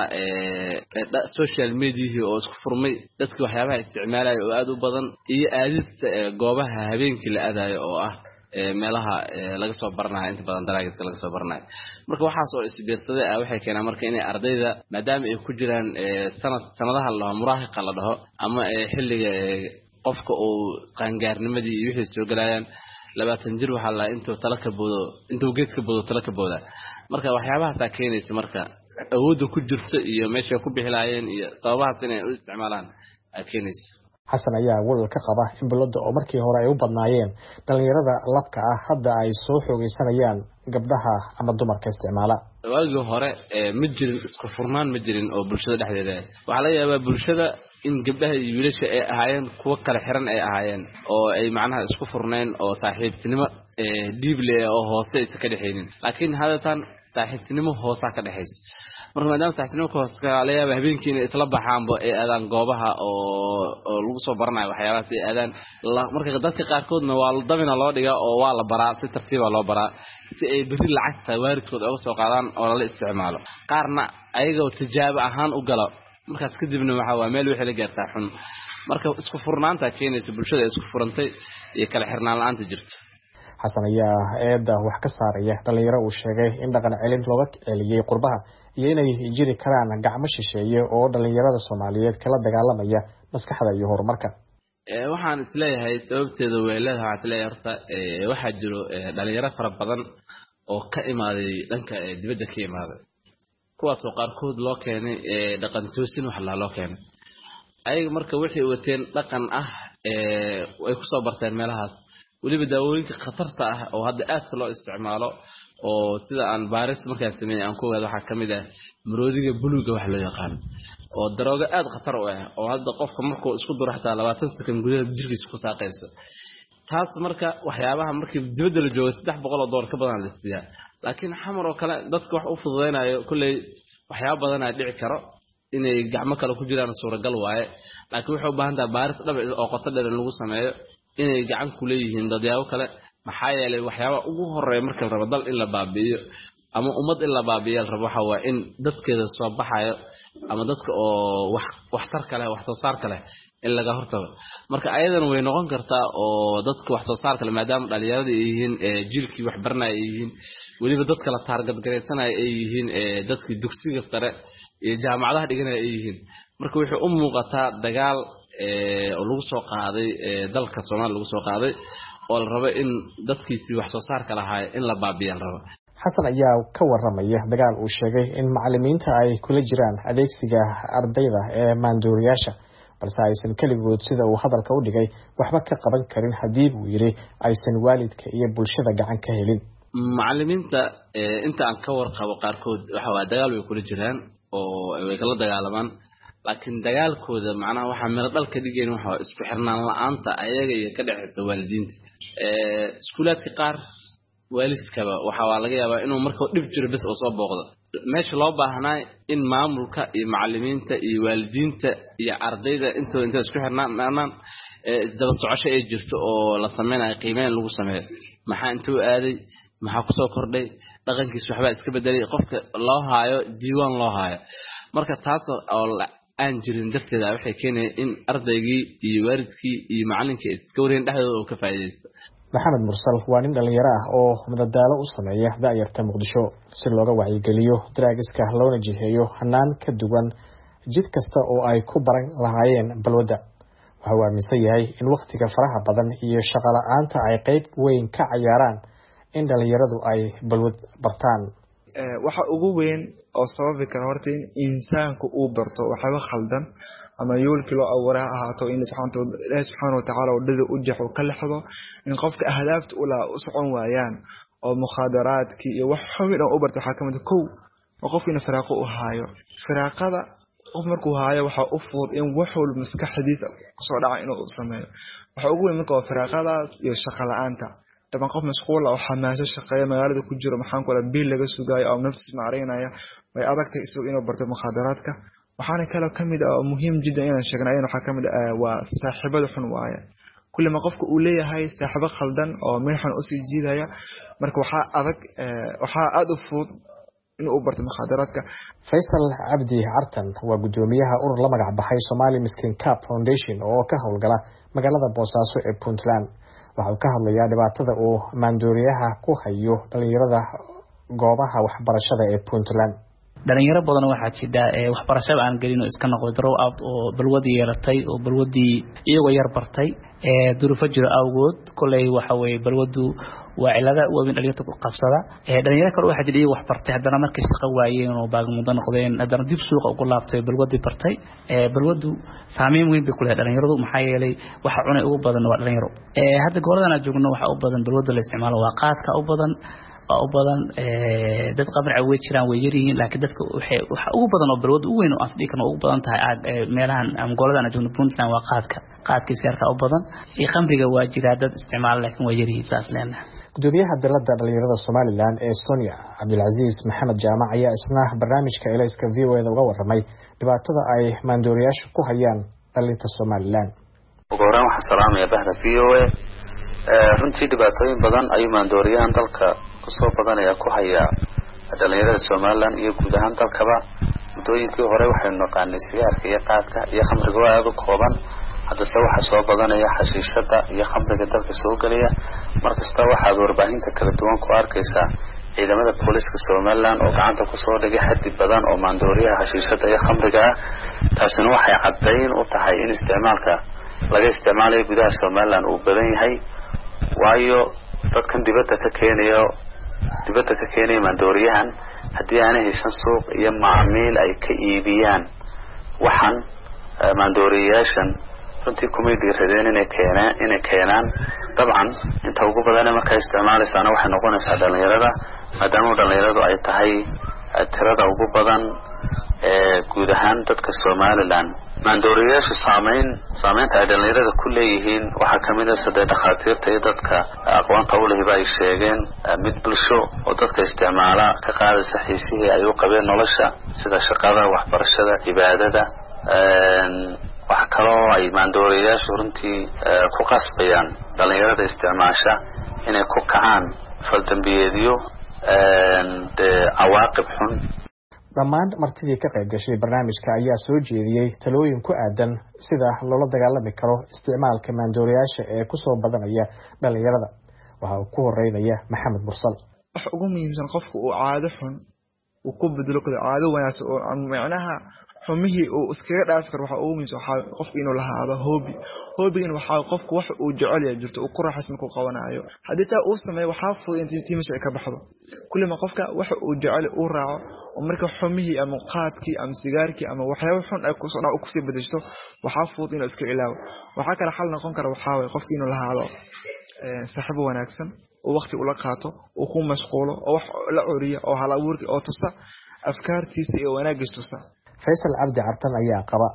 social mediahii oo isku furmay, dadkii waxyaabaha isticmaalaya oo aad u badan, iyo aadista goobaha habeenkii la aadayo oo ah meelaha laga soo baranayo inta badan daraagiska laga soo baranayo. marka waxaas oo isbiirsaday ah waxay keenaan marka inay ardayda maadaama ay ku jiraan sanad sanadaha la dhaho muraahiqa la dhaho ama xilliga qofka uu qaangaarnimadii iyo wixii soo galayaan labaatan jir waxaa la intuu tala ka boodo intuu geed ka boodo tala ka booda. marka waxyaabahaas keenaysa marka awoodda ku jirto iyo meesha ku bixilaayeen iyo sababahaas inay u isticmaalaan keenaysa. xasan ayaa walwal ka qaba in bulada oo markii hore ay u badnaayeen dhalinyarada labka ah hadda ay soo xoogeysanayaan gabdhaha ama dumarka isticmaala. waagii hore ma jirin isku furnaan ma jirin oo bulshada dhexdeeda. waxaa laga yaabaa bulshada in gabdhaha iyo wiilasha ay ahaayeen kuwa kala xiran ay ahaayeen oo ay macnaha isku furneen oo saaxiibtinimo dhiible oo hoose isa ka dhexaynin. laakiin haddatan saaxiibtinimo hoosa ka dhaxaysa. marka maadaama saaxiibtinimo hoose ka laga yaabaa habeenkii inay isla baxaanba ay aadaan goobaha oo oo lagu soo baranayo waxyaabahaas ay aadaan. marka dadka qaarkoodna waa dabina loo dhigaa oo waa la baraa si tartiiba loo baraa si ay beri lacagta waalidkood uga soo qaadaan oo lala isticmaalo. qaarna ayagoo tijaabo ahaan u gala markaas kadibna waxa waa meel wixii la gaartaa xun. marka isku furnaanta keenaysa bulshada isku furantay iyo kala xirnaan la'aanta jirta. xasan ayaa eeda wax ka saaraya dhalinyaro uu sheegay in dhaqan celin looga celiyay qurbaha iyo inay jiri karaan gacmo shisheeye oo dhalinyarada Soomaaliyeed kala dagaalamaya maskaxda iyo horumarka. ee waxaan isleeyahay sababteedu way leedahay waxa isleeyahay horta ee waxa jiro dhalinyaro fara badan oo ka imaaday dhanka dibadda ka imaaday kuwaas oo qaarkood loo keenay dhaqan toosin wax la loo keenay. ayaga marka wixii wateen dhaqan ah ee ay ku soo barteen meelahaas waliba daawooyinka khatarta ah oo hadda aad loo isticmaalo oo sida aan baaris markaa sameeyay aan ku ogaado waxa kamid ah maroodiga buluuga wax loo yaqaan oo darooga aad khatar u ah oo hadda qofka markuu isku duro xataa labaatan sakan gudaha jirkiisa ku saaqayso. taas marka waxyaabaha markii dibadda la joogo saddex boqol oo dollar ka badan la siiyaa. laakiin xamar oo kale dadka wax u fududeynayo kulay waxyaabo badan ay dhici karo inay gacmo kale ku jiraan suuragal waaye. laakiin wuxuu u baahan tahay baaris dhab oo qoto dheer lagu sameeyo inay gacan ku leeyihiin dadyaabo kale maxaa yeelay waxyaaba ugu horeeya marka la rabo dal in la baabi'iyo ama ummad in la baabi'iyo la rabo waxa waa in dadkeeda soo baxayo ama dadka oo wax waxtar kale wax soo saar kale in laga hortago marka ayadan way noqon kartaa oo dadka wax soo saar kale maadaama dhalinyarada ay yihiin jiilkii wax baranaya ay yihiin waliba dadka la target gareysanaya ay yihiin dadkii dugsiga sare iyo jaamacadaha dhiganaya ay yihiin marka wuxuu u muuqataa dagaal oo lagu soo qaaday dalka Soomaaliya lagu soo qaaday oo la rabo in dadkiisii wax soo saarka lahaa in la baabi'iyo la rabo xasan ayaa ka waramaya dagaal uu sheegay in macallimiinta ay kula jiraan adeegsiga ardayda ee maandooriyaasha balse aysan kaligood sida uu hadalka u dhigay waxba ka qaban karin hadii uu yiri aysan waalidka iyo bulshada gacan ka helin macallimiinta inta aan ka warqabo qaarkood waxa waa dagaal way kula jiraan oo ay kala dagaalamaan laakiin dagaalkooda macnaha waxa meel dalka dhigeen waxa isku xirnaan la'aanta ayaga iyo ka dhaxaysa waalidiinta ee iskuulaadka qaar waalidkaba waxa laga yaabaa inuu markaa dhib jiro bas oo soo booqdo meesha loo baahnaa in maamulka iyo macallimiinta iyo waalidiinta iyo ardayda inta inta isku xirnaan ee isdaba socosho ay jirto oo la sameeyo qiimeyn lagu sameeyo maxaa intuu aaday maxaa ku soo kordhay dhaqankiisa waxba iska bedelay qofka loo haayo diiwaan loo haayo marka taas oo aan jirin darteeda waxay keenay in ardaygii iyo waalidkii iyo macallinkii iska wareen dhaxdooda oo ka faa'iideysto maxamed mursal waa nin dhalinyaro ah oo madadaalo u sameeya da'yarta muqdisho si looga wacyigeliyo draagiska loona jiheeyo hanaan ka duwan jid kasta oo ay ku baran lahaayeen balwada waxa uu aaminsan yahay in waqtiga faraha badan iyo shaqo la'aanta ay qayb weyn ka ciyaaraan in dhalinyaradu ay balwad bartaan waxa ugu weyn oo sababi kara horta in insaanku uu barto waxba khaldan ama yoolkii loo abuuray ahaato in subxaanahu wa ta'ala wadada u jeexo ka lexdo in qofka ahdaafta ula u socon waayaan oo mukhadaraadkii iyo wax xubin oo u barto waxa kamid kow oo qofkina firaaqo u haayo firaaqada qof markuu haayo waxa u fudud in wax walba maskaxdiisa soo dhaca inuu sameeyo waxa ugu weyn marka firaaqadaas iyo shaqo la'aanta taban qof mashquul ah oo xamaasho shaqeeya magaalada ku jiro maxaan kula bil laga sugaayo oo naftiis maareynaya way adagtay isoo inuu barto mukhadaraadka waxaana kale kamid ah muhiim jiddan inaan sheegnay waxa kamid ah waa saaxiibada xun waaye kulli ma qofka uu leeyahay saaxiibo khaldan oo meeshan u sii jiidaya marka waxa adag waxa aad u fudud inuu barto mukhadaraadka Faisal Abdi Artan waa gudoomiyaha urur la magac baxay Somali Miskin Cup Foundation oo ka howlgala magaalada Boosaaso ee Puntland waxa uu ka hadlayaa dhibaatada uu maandooriyaha ku hayo dhalinyarada goobaha waxbarashada ee Puntland dhalinyaro badan waxa jira ee waxbarashada aan galin oo iska noqday draw out oo balwadii yeelatay oo balwadii iyagoo yar bartay ee duruufo jiro awgood kulay waxa way balwadu waa cilada weyn dhalinyarada ku qabsada ee dhalinyaro kale waxa jira wax bartay hadana markay shaqo waayeen oo baag mudan noqdeen hadana dib suuqa ugu laaftay balwadii bartay ee balwadu saameyn weyn bay ku leedahay dhalinyaradu maxaa yeelay waxa cunay ugu badan waa dhalinyaro ee hadda goordan aan joogno waxa u badan balwada la isticmaalo waa qaadka u badan oo badan ee dad qabriga way jiraan way yariin laakiin dadka waxay waxa ugu badan oo balwad u weyn oo asdii kana ugu badan tahay meelahan am gooladan joogno Puntland waa qaadka qaadkiisa yarka u badan ee khamriga waa jira dad isticmaal laakiin way yariin saas leena gudoomiyaha dalada dhalinyarada Soomaaliland ee Sonia Abdulaziz Maxamed Jaamac ayaa isna barnaamijka Elayska V O A uga waramay dhibaatada ay maandooriyaashu ku hayaan dhalinta Soomaaliland ugu horreyn waxaan salaamayaa bahda V O A runtii dhibaatooyin badan ayuu maandooriyahan dalka soo badanaya ku haya dhalinyarada Soomaaliland iyo guud ahaan dalkaba mudooyinkii hore waxaynu naqaanay sigaarka iyo qaadka iyo khamriga oo aad u kooban hadda se waxa soo badanaya xashiishada iyo khamriga dalka soo galaya markasta waxaad warbaahinta kala duwan ku arkaysaa ciidamada booliska Soomaaliland oo gacanta ku soo dhigay xaddi badan oo maandooriyaha xashiishada iyo khamriga ah taasina waxay caddayn u tahay in isticmaalka laga isticmaalayo gudaha Soomaaliland uu badan yahay waayo dadkan dibadda ka keenayo dibadda ka keenay maandooriyahan haddii aanay haysan suuq iyo macaamiil ay ka iibiyaan waxaan maandooriyaashan runtii kumay dhiiradeen inay keenaan inay keenaan dabcan inta ugu badan markay isticmaalaysaana waxay noqonaysaa dhalinyarada maadaama dhalinyaradu ay tahay tirada ugu badan ee guud ahaan dadka Soomaaliland maandooriyaashu saameyn saameynta ay dhalinyarada ku leeyihiin waxa kamid ah saddex dhakhaatiirta iyo dadka aqoonta u leh ay sheegeen mid bulsho oo dadka isticmaala ka qaadaysa xiisihii ay u qabeen nolosha sida shaqada waxbarashada cibaadada waxa kaloo ay maandooriyaashu runtii ku qasbayaan dhalinyarada isticmaasha inay ku kacaan faldambiyeedyo cawaaqib xun. dhammaan martidii ka qayb gashay barnaamijka ayaa soo jeediyey talooyin ku aadan sida loola dagaalami karo isticmaalka maandooriyaasha ee kusoo badanaya dhalinyarada. waxa uu ku horeynaya Maxamed Mursal. wax ugu muhiimsan qofku uu caado xun uu ku bedelo caado wanaagsan oo macnaha xumihii uu iskaga dhaafi karo. waxa ugu muhiimsan waxa qofku inuu lahaado hobby hobby waxa qofku wax uu jecel yahay jirto uu ku raaxaysan ku qabanayo. hadii taa uu sameeyo waxa fudud in tiimiisa ka baxdo kulli ma qofka wax uu jecel uu raaco oo marka xumihii ama qaadkii ama sigaarkii ama waxyaabo xun ay ku soo dhac ku sii bedesho waxa fudud inuu iska ilaawo. waxa kale xal noqon kara waxa way qofku inuu lahaado saaxiib wanaagsan oo waqti ula qaato oo ku mashquulo oo wax la curiyo oo hal abuurki oo tusa afkaartiisa iyo wanaagiisa tusa. Faisal Abdi Cartan ayaa qaba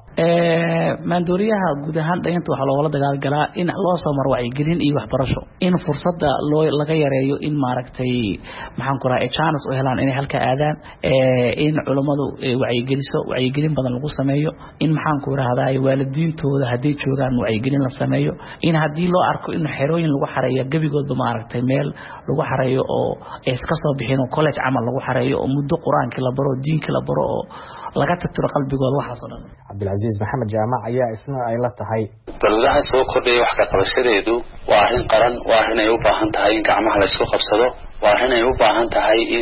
ee maandooriyaha guud ahaan dhayanta waxa loola dagaalgalaa in loo soo mar wacyigelin iyo waxbarasho in fursadda loo laga yareeyo in maaragtay maxaan ku raacay chance oo helaan inay halka aadaan ee in culimadu wacyigeliso wacyigelin badan lagu sameeyo in maxaan ku raahdaa waalidiintooda hadii joogaan wacyigelin la sameeyo in hadii loo arko in xerooyin lagu xareeyo gabigoodba maaragtay meel lagu xareeyo oo iska soo bixin oo college camal lagu xareeyo oo muddo quraanka la baro diinka la baro oo laga tagtiro qalbigooda waxaas oo dhan. Cabdulaziz Maxamed Jaamac ayaa isna ay la tahay dawladaha soo kordhay wax ka qabashadeedu waa arrin qaran waa arrin ay u baahan tahay in gacmaha la isku qabsado waa arrin ay u baahan tahay in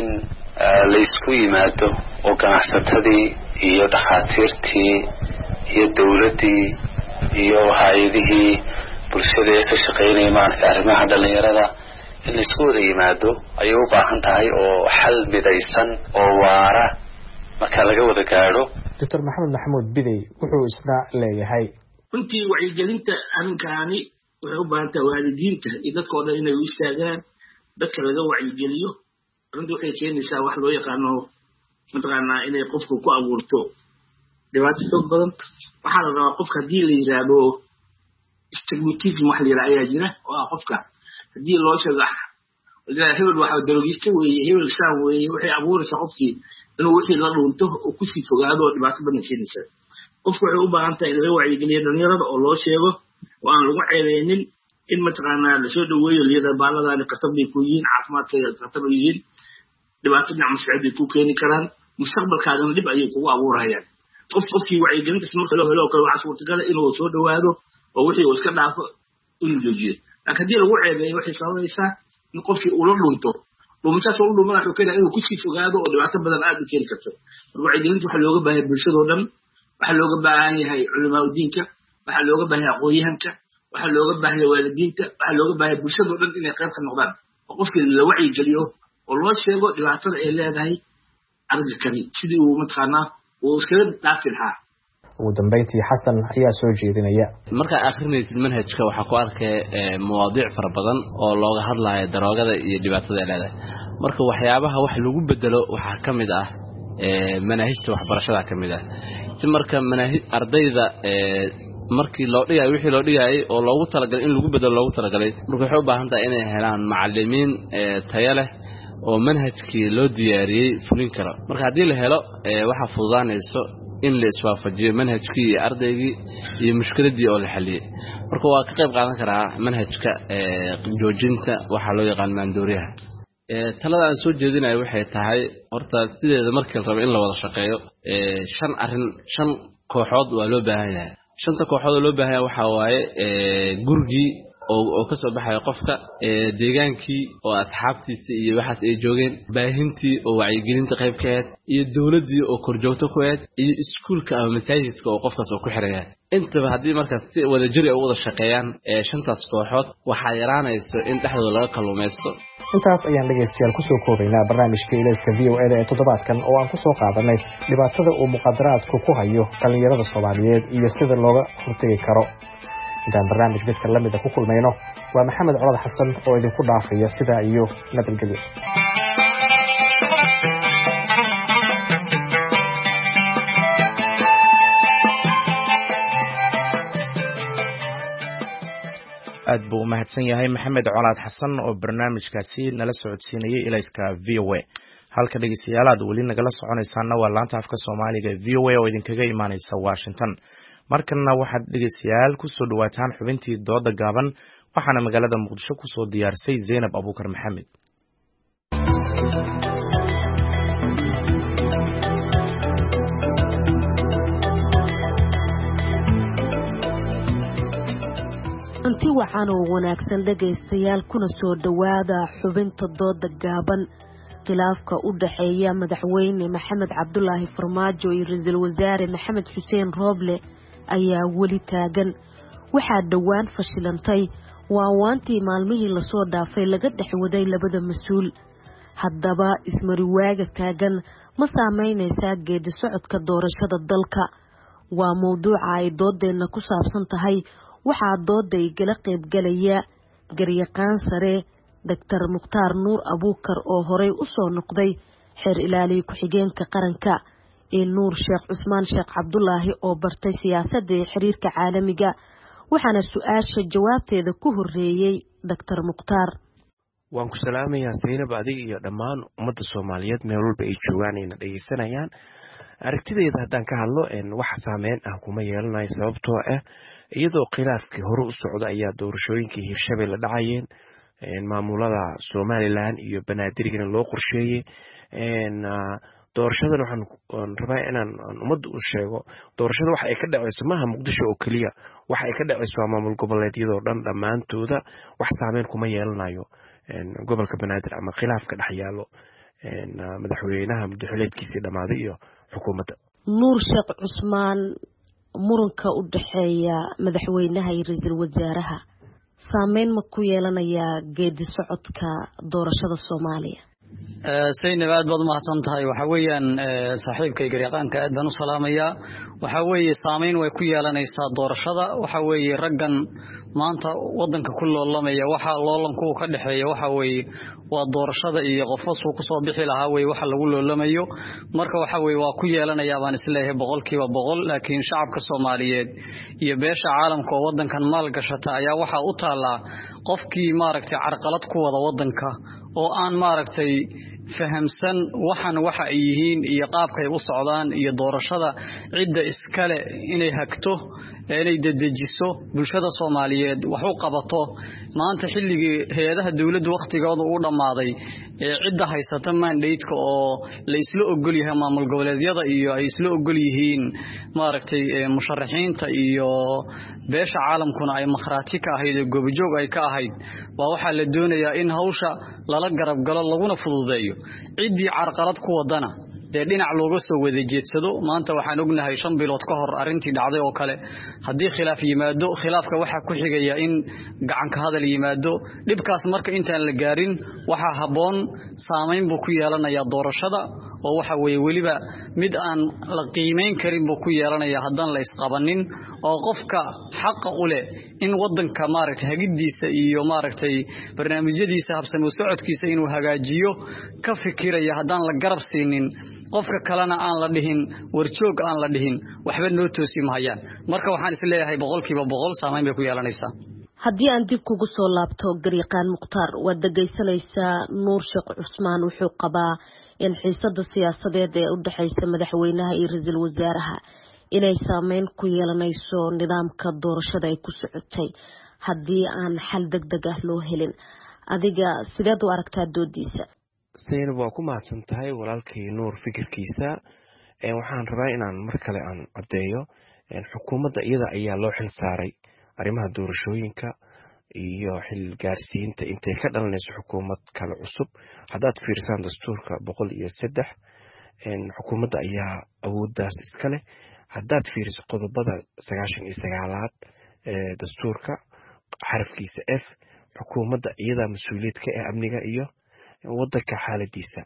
la isku yimaado oo ganacsatadii iyo dhakhaatiirtii iyo dawladii iyo hay'adihii bulshada ee ka shaqeynaya maaragtay arrimaha dhalinyarada in la isku wada yimaado ayay u baahan tahay oo xal midaysan oo waara marka laga wada gaaro. Doctor Maxamed Maxamuud Bidey wuxuu isna leeyahay runtii wacyigelinta arrinkaani waxay u baahan tahay waalidiinta iyo dadka oo dhan inay u istaagaan dadka laga wacyigeliyo. runtii waxay keenaysaa wax loo yaqaano mataqaanaa inay qofku ku abuurto dhibaato xoog badan. waxaa la rabaa qofka haddii la yiraahdo stigmatism wax la yiraahdo ayaa jira oo qofka haddii loo sheego hebel waxa daroogiista weeye hebel saan weeye waxay abuuraysaa qofkii inuu wixii la dhunto oo ku sii fogaado oo dhibaato badan keenaysa. qofku wuxuu u baahan tahay in laga wacyigeliyo dhalinyarada oo loo sheego oo aan lagu ceebeynin in mataqaanaa la soo dhaweeyo liyada baaladani khatar bay ku yihiin caafimaadkaaga khatar bay yihiin dhibaato dhinac maskaxeed bay ku keeni karaan mustaqbalkaagana dhib ayay kugu abuurayaan. qof qofkii wacyigelintaas marka loo helo kale waxaa suurtagal inuu soo dhawaado oo wixii uu iska dhaafo inuu joojiyo. laakiin haddii lagu ceebeeyo waxay sababaysaa in qofkii uu la dhunto dhuumasaas oo u dhumana wuxuu keenaa inuu kusii fogaado oo dhibaato badan aad u keeni karto. marka wacyigelinta waxaa looga baahan yahay bulshadoo dhan waxaa looga baahan yahay culimaa diinka waxaa looga baahan yahay aqoonyahanka waxaa looga baahan yahay waalidiinta waxaa looga baahan yahay bulshadoo dhan inay qayb ka noqdaan oo qofkii la wacyigeliyo oo loo sheego dhibaatada ay leedahay arrinka kani sidii uu mataqaanaa uu iskaga dhaafi lahaa. ugu dambeyntii Xasan ayaa soo jeedinaya marka akhrinaysid manhajka waxa ku arkay mawaadiic fara badan oo looga hadlayo daroogada iyo dhibaatada ay leedahay. marka waxyaabaha wax lagu bedelo waxa kamid ah ee manhajka waxbarashada kamid ah si marka manhaj ardayda ee markii loo dhigay wixii loo dhigay oo loogu talagalay in lagu bedelo loogu talagalay marka waxay u baahan tahay inay helaan macallimiin tayo leh oo manhajkii loo diyaariyay fulin karo. marka hadii la helo waxa fududaanayso in la iswaafajiyo manhajkii iyo ardaygii iyo mushkiladii oo la xaliyay. marka waa ka qayb qaadan karaa manhajka ee joojinta waxa loo yaqaan maandooriyaha. ee talada aan soo jeedinayo waxay tahay horta sideeda markii la rabo in la wada shaqeeyo ee shan arin shan kooxood waa loo baahan yahay. shanta kooxood oo loo baahan yahay waxa waaye ee gurigii oo oo ka soo baxay qofka ee deegaankii oo asxaabtiisa iyo waxaas ay joogeen baahintii oo wacyigelinta qayb ka ah iyo dawladii oo korjoogto ku ah iyo iskuulka ama masaajidka oo qofkaas oo ku xireeya. intaba hadii markaas si wada jir ay wada shaqeeyaan ee shantaas kooxood waxa yaraanayso in dhexdooda laga kalluumaysto. intaas ayaan dhageystayaal ku soo koobaynaa barnaamijka Ilayska V O A ee toddobaadkan oo aan ku soo qaadanay dhibaatada uu muqaadaraadku ku hayo dhalinyarada Soomaaliyeed iyo sida looga hortagi karo. intaan barnaamij midka la mid ah ku kulmayno waa Maxamed Colad Xasan oo idinku dhaafaya sida iyo nabadgelyo. aad buu u mahadsan yahay Maxamed Colad Xasan oo barnaamijkaasi nala socodsiinayay Ilayska V O A. halka dhageystayaal aad weli nagala soconaysaan waa laanta afka Soomaaliga V O A oo idinkaga imaanaysa Washington. markana waxaad dhageystayaal ku soo dhawaataan xubintii dooda gaaban waxaana magaalada muqdisho kusoo diyaarisay Zainab Abuukar Maxamed. anti waxaan oo wanaagsan dhageystayaal kuna soo dhawaada xubinta dooda gaaban. khilaafka u dhaxeeya madaxweyne Maxamed Cabdullaahi Farmaajo iyo ra'iisul wasaare Maxamed Xuseen Rooble ayaa weli taagan. waxaa dhawaan fashilantay waawaantii maalmihii la soo dhaafay laga dhaxwaday labada mas'uul. haddaba ismariwaaga taagan ma saameynaysaa geedi socodka doorashada dalka? waa mowduuca ay doodeena ku saabsan tahay. waxaa dooda igala qayb galaya garyaqaan sare Doctor Mukhtaar Nuur Abuukar oo horey u soo noqday xeer ilaaliye ku-xigeenka qaranka, ee Nuur Sheekh Cusmaan Sheekh Cabdullaahi oo bartay siyaasadda iyo xiriirka caalamiga. waxaana su-aasha jawaabteeda ku horeeyay Doctor Mukhtaar. waan ku salaamayaa Zainab adiga iyo dhammaan ummadda Soomaaliyeed meel walba ay joogaan ayna dhageysanayaan. aragtideeda haddaan ka hadlo wax saameyn ah kuma yeelanayo sababtoo ah iyadoo khilaafkii hore u socda ayaa doorashooyinkii Hirshabelle dhacayeen, maamulada Somaliland iyo Banaadirigana loo qorsheeyay. doorashadan waxaan rabaa inaan ummadda u sheego doorashada waxa ay ka dhacayso maaha Muqdisho oo kaliya, waxa ay ka dhacayso maamul goboleedyada dhan dhamaantooda. wax saameyn kuma yeelanayo gobolka Banaadir ama khilaafka dhex yaalo madaxweynaha muddaxileedkiisii dhamaaday iyo xukuumadda. Nuur Sheekh Cusmaan, muranka u dhaxeeya madaxweynaha iyo ra'iisul wasaaraha saameyn ma ku yeelanayaa geedi socodka doorashada Soomaaliya? Zainab aad baad mahadsan tahay. waxa weeyaan saaxiibkay garyaqaanka aad baan u salaamayaa. waxa weeye saameyn way ku yeelanaysaa doorashada. waxa weeye raggan maanta wadanka ku loolamaya waxa loolanku ka dhaxeeya waxa weeye waa doorashada iyo qofasoo ku soo bixi lahaa way waxa lagu loolamayo. marka waxa weeye waa ku yeelanayaa baan isleeyahay boqolkiiba boqol. laakiin shacabka Soomaaliyeed iyo beesha caalamka oo wadankan maal gashata ayaa waxa u taala qofkii maaragtay carqalad ku wada wadanka oo aan maaragtay fahamsan waxan waxa ay yihiin iyo qaabka ay u socdaan iyo doorashada cidda iskale inay hagto inay dedejiso bulshada Soomaaliyeed wax u qabato. maanta xilligii hay'adaha dawladda waqtigooda uu dhamaaday ee cidda haysata mandate-ka oo la isla ogol yahay maamul goboleedyada iyo ay isla ogol yihiin maaragtay musharaxiinta iyo beesha caalamkuna ay makhraati ka ahayd goobjoog ay ka ahayd. waa waxa la doonayaa in hawsha lala garab galo laguna fududeeyo. ciddii carqalad ku wadana ee dhinac looga soo wada jeedsado. maanta waxaan ognahay shan bilood ka hor arintii dhacday oo kale haddii khilaaf yimaado khilaafka waxa ku xigaya in gacan ka hadal yimaado. dhibkaas marka intaan la gaarin waxa haboon saameyn buu ku yeelanayaa doorashada oo waxa weeye waliba mid aan la qiimeyn karin buu ku yeelanayaa haddaan la isqabanin oo qofka xaq u leh in wadanka maaragtay hagidiisa iyo maaragtay barnaamijyadiisa habsami u socodkiisa inuu hagaajiyo ka fikiraya haddaan la garab siinin qofka kalena aan la dhihin warjoog aan la dhihin waxba noo toosi mahayaan. marka waxaan isleeyahay boqolkiiba boqol saameyn bay ku yeelanaysaa. haddii aan dib kugu soo laabto garyaqaan Mukhtaar, waad dhageysanaysaa Nuur Sheekh Cusmaan wuxuu qabaa in xiisada siyaasadeed ee u dhaxaysa madaxweynaha iyo ra'iisul wasaaraha inay saameyn ku yeelanayso nidaamka doorashada ay ku socotay haddii aan xal degdeg ah loo helin. adiga sideed u aragtaa doodiisa? Zainab waa ku mahadsan tahay walaalkay Nuur fikirkiisa. waxaan rabaa inaan mar kale aan cadeeyo xukuumadda iyada ayaa loo xil saaray arrimaha doorashooyinka iyo xil gaarsiinta intay ka dhalanayso xukuumad kale cusub. haddaad fiirsaan dastuurka boqol iyo saddex xukuumadda ayaa awooddaas iska leh. haddaad fiiriso qodobada sagaashan iyo sagaalaad ee dastuurka xarafkiisa F xukuumadda iyadaa mas-uuliyad ka ah amniga iyo wadanka xaaladiisa.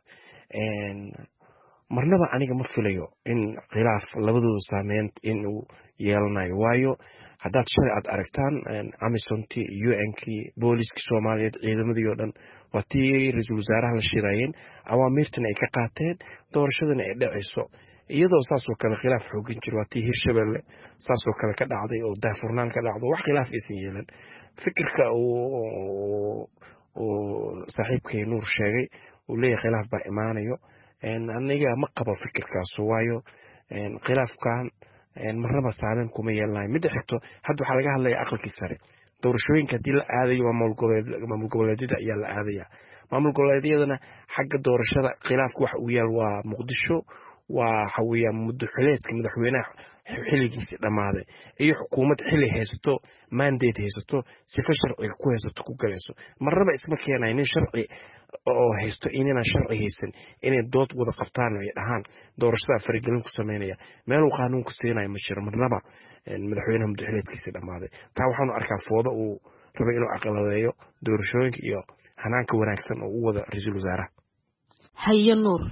marnaba aniga ma filayo in khilaaf labadooda saameyn inuu yeelanayo, waayo haddaad shalay aad aragtaan amisontii U N-kii booliskii Soomaaliyeed ciidamadii oo dhan waa tii ra'iisul wasaaraha la shirayeen awaamiirtan ay ka qaateen doorashadana ay dhacayso iyadoo saasoo kale khilaaf xoogin jiro. waa tii Hirshabelle saasoo kale ka dhacday oo daafurnaan ka dhacdo wax khilaaf aysan yeelan. fikirka uu saaxiibkay Nuur sheegay uu leeyahay khilaaf baa imaanayo aniga ma qabo fikirkaas, waayo khilaafkan marnaba saameyn kuma yeelanayo. midda xigto hadda waxaa laga hadlaya aqalkii sare doorashooyinka haddii la aadayo maamul goboleedyada ayaa la aadaya maamul goboleedyadana xagga doorashada khilaafka waxa uu yaal waa muqdisho waa waxa weeyaan muddo xileedka madaxweynaha xilligiisii dhammaaday iyo xukuumad xilli haysato mandate haysato sifa sharciga ku haysato ku galayso marnaba isma keenayo nin sharci oo haysto inaan sharci haysan inay dood wada qabtaan ay dhahaan doorashada faragelin ku sameynaya meel uu qaanuunka siinayo ma jiro marnaba madaxweynaha muddo xileedkiisii dhammaaday taa waxaanu arkaa foodo uu rabay inuu aqaladeeyo doorashooyinka iyo hanaanka wanaagsan oo u wada ra-iisul wasaaraha haye nuur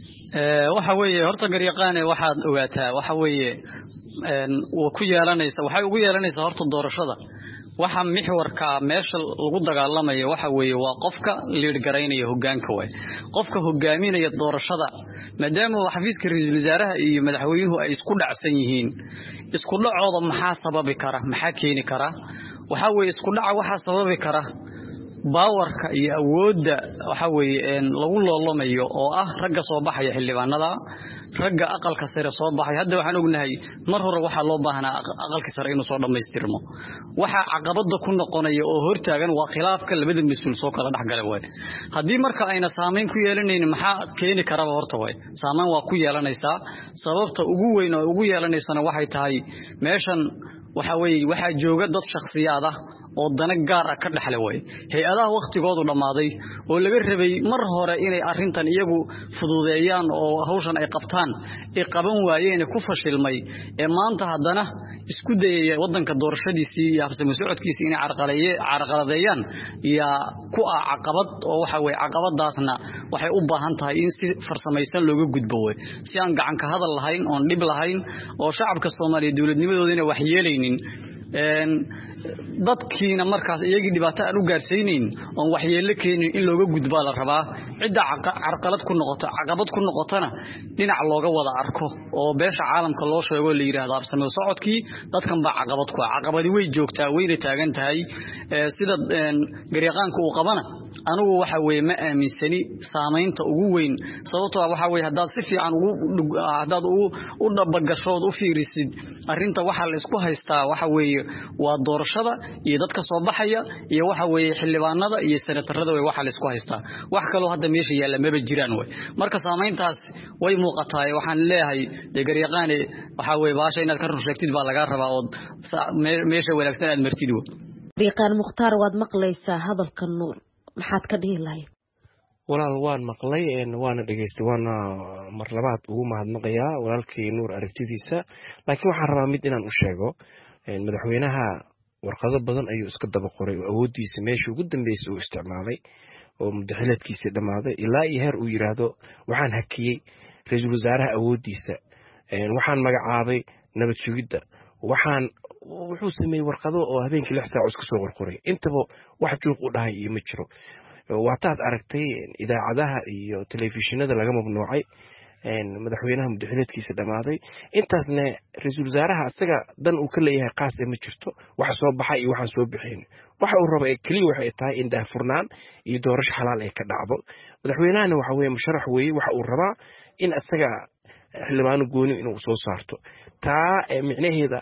waxa weeye horta garyaqaane waxaad ogaataa waxa weeye uu ku yeelanaysa waxay ugu yeelanaysaa horta doorashada waxa mixwarka meesha lagu dagaalamayo waxa weeye waa qofka lead gareynaya hoggaanka way qofka hogaaminaya doorashada maadaama xafiiska ra'iisul wasaaraha iyo madaxweynuhu ay isku dhacsan yihiin isku dhacooda maxaa sababi kara maxaa keeni kara waxa weeye isku dhaca waxa sababi kara baawarka iyo awoodda waxa weeye lagu loolamayo oo ah ragga soo baxaya xildhibaanada ragga aqalka sare soo baxay hadda waxaan ognahay mar hore waxa loo baahnaa aqalka sare inuu soo dhameystirmo waxa caqabada ku noqonaya oo hortaagan waa khilaafka labada mas'uul soo kala dhaxgalay way hadii marka ayna saameyn ku yeelanaynin maxaa keeni karaba horta way saameyn waa ku yeelanaysaa sababta ugu weyn oo ugu yeelanaysana waxay tahay meeshan waxa weeye waxa jooga dad shakhsiyaad ah oo dana gaar ah ka dhaxlay way hay'adaha waqtigoodu dhamaaday oo laga rabay mar hore inay arintan iyagu fududeeyaan oo hawshan ay qabtaan ay qaban waayeen ku fashilmay ee maanta hadana isku dayay wadanka doorashadiisii iyo habsami socodkiisii inay carqaladeeyaan carqaladeeyaan ya ku caqabad oo waxa way caqabadaasna waxay u baahan tahay in si farsamaysan looga gudbo way si aan gacan ka hadal lahayn oo dhib lahayn oo shacabka Soomaaliyeed dawladnimadoodina wax yeelaynin een dadkiina markaas iyagii dhibaato aan u gaarsiinin oo waxyeello keenin in looga gudbaa la rabaa cidda carqalad ku noqoto caqabad ku noqotana dhinac looga wada arko oo beesha caalamka loo sheego la yiraahdo absamo socodkii dadkan baa caqabad ku ah caqabadi way joogtaa wayna taagan tahay sida garyaqaanka uu qabana anigu waxa weeye ma aaminsani saameynta ugu weyn sababtoo ah waxa weeye hadaad si fiican ugu hadaad u dhabagashood u fiirisid arinta waxa la isku haystaa waxa weeye waa doorashada iyo dadka soo baxaya iyo waxa weeye xildhibaanada iyo senatarada way waxa la isku haystaa wax kale oo hadda meesha yaala ma jiraan way marka saameyntaas way muuqataa waxaan leeyahay deegaryaqaan waxa weeye baasha inaad ka run sheegtid baa laga rabaa oo meesha wanaagsan aad martid deeqaan mukhtaar waad maqlaysaa hadalka nuur maxaad ka dhihi lahayd walaal waan maqlay waana dhageystay waana mar labaad ugu mahadnaqayaa walaalkay nuur aragtidiisa laakiin waxaan rabaa mid inaan u sheego madaxweynaha warqado badan ayuu iska daba qoray oo awoodiisa meeshii ugu dambeysay uu isticmaalay oo muddaxileedkiisii dhammaaday ilaa iyo heer uu yiraahdo waxaan hakiyey ra'iisul wasaaraha awoodiisa waxaan magacaabay nabad sugidda waxaan wuxuu sameeyay warqado oo habeenkii lix saac iska soo qorqoray intaba wax juuq u dhahay iyo ma jiro waataad aragtay idaacadaha iyo telefishinada laga mamnuucay madaxweynaha muddaxileedkiisa dhamaaday intaasna ra'iisul wasaaraha asaga dan uu ka leeyahay qaas ma jirto waxa soo baxay iyo waxaan soo bixin waxa uu rabo ee kaliya waxay tahay in daahfurnaan iyo doorasho xalaal ay ka dhacdo madaxweynahana waxa weeye musharax weeye waxa uu rabaa in asaga xildhibaano gooni inuu soo saarto taa micnaheeda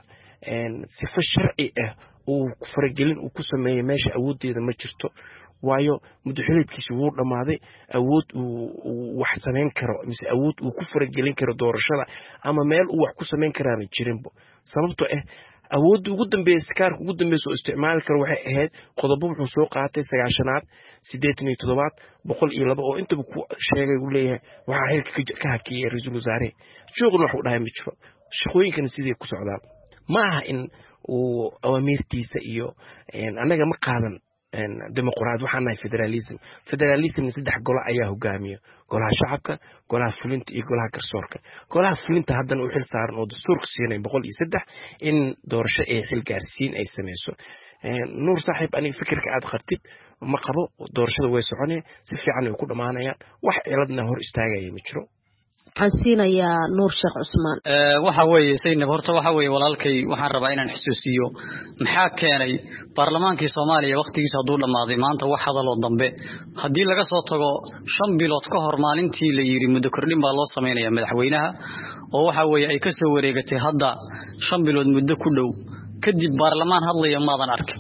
sifa sharci ah uu faragelin uu ku sameeyay meesha awoodeeda ma jirto waayo muddaxileedkiisa wuu dhamaaday awood uu wax sameyn karo mise awood uu ku faragelin karo doorashada ama meel uu wax ku sameyn karaana jirinba sababtoo ah awoodda ugu dambeysay kaarka ugu dambeysay oo isticmaali karo waxay ahayd qodobo wuxuu soo qaatay sagaashanaad siddeetan iyo toddobaad boqol iyo laba oo intaba ku sheegay uu leeyahay waxaa xilka ka hakiyay ra'iisul wasaare shuuqna wax u dhahay ma jiro shaqooyinkana sidii ku socdaan ma aha in uu awaamirtiisa iyo annaga ma qaadan dimuqraad waxaan nahay federalism federalism saddex golo ayaa hogaamiya golaha shacabka golaha fulinta iyo golaha garsoorka golaha fulinta haddana u xil saaran oo dastuurka siinay boqol iyo saddex in doorasho ee xil gaarsiin ay sameyso nuur saaxiib aniga fikirka aad qartid ma qabo doorashada way soconee si fiican ay ku dhamaanayaan wax ciladna hor istaagaya ma jiro waxaan siinayaa nuur sheekh cusmaan waxa weeye saynab horta waxa weeye walaalkay waxaan rabaa inaan xusuusiyo maxaa keenay baarlamaankii Soomaaliya waqtigiisa haduu dhamaaday maanta wax hadal oo dambe hadii laga soo tago shan bilood ka hor maalintii la yiri muddo kordhin baa loo sameeyaa madaxweynaha oo waxa weeye ay ka soo wareegatay hadda shan bilood muddo ku dhow kadib baarlamaan hadlaya maadan arkin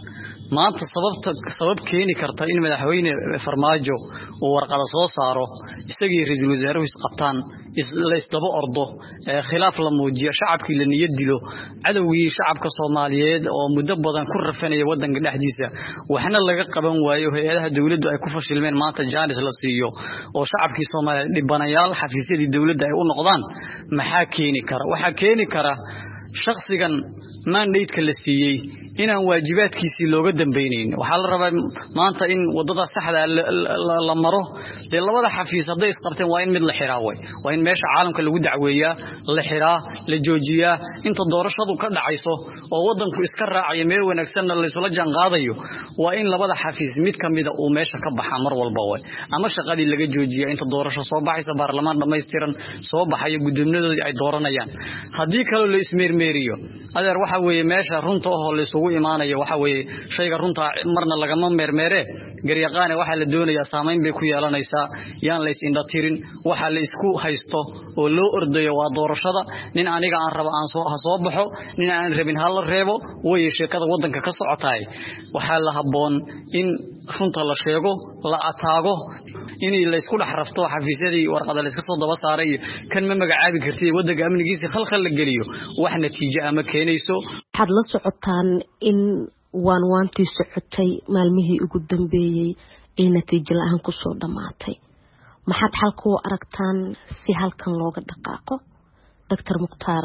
maanta sababta sabab keeni karta in madaxweyne farmaajo uu warqad soo saaro isagii ra'iisul wasaaruhu isqabtaan isla isdaba ordo khilaaf la muujiyo shacabkii la niyad dilo cadawgii shacabka Soomaaliyeed oo muddo badan ku rafanaya wadanka dhexdiisa waxna laga qaban waayo hay'adaha dawladdu ay ku fashilmeen maanta jaanis la siiyo oo shacabkii Soomaaliyeed dhibanayaal xafiisyadii dawladda ay u noqdaan maxaa keeni kara waxa keeni kara shakhsigan mandate-ka la siiyay inaan waajibaadkiisii looga dambeeynin waxa la rabaa maanta in wadada saxda la maro de labada xafiis haday isqabteen waa in mid la xiraa way waa in meesha caalamka lagu dacweeyaa la xiraa la joojiyaa inta doorashadu ka dhacayso oo wadanku iska raacayo meel wanaagsan la isla jaan qaadayo waa in labada xafiis mid kamida uu meesha ka baxa mar walba way ama shaqadii laga joojiyaa inta doorasho soo baxaysa baarlamaan dhameystiran soo baxayo gudoomiyadoodii ay dooranayaan hadii kale la ismeermeeriyo adeer waxa weeye meesha runta oo la isugu imaanayo waxa weeye shayga runta marna lagama meermeere garyaqaan waxa la doonayaa saameyn bay ku yeelanaysaa yaan la is indha tirin waxa la isku haysto oo loo ordayo waa doorashada nin aniga aan rabo aan soo soo baxo nin aan rabin hal reebo way sheekada wadanka ka socotay waxa la haboon in runta la sheego la ataago in la isku dhaxrafto xafiisyadii warqada la iska soo daba saaray kan ma magacaabi kartay wadanka amnigiisa khalkhal la geliyo wax natiijo ama keenayso waxaad la socotaan in waan waantii socotay maalmihii ugu dambeeyay ee natiijo la'aan ku soo dhamaatay maxaad xalka u aragtaan si halkan looga dhaqaaqo Doctor Mukhtaar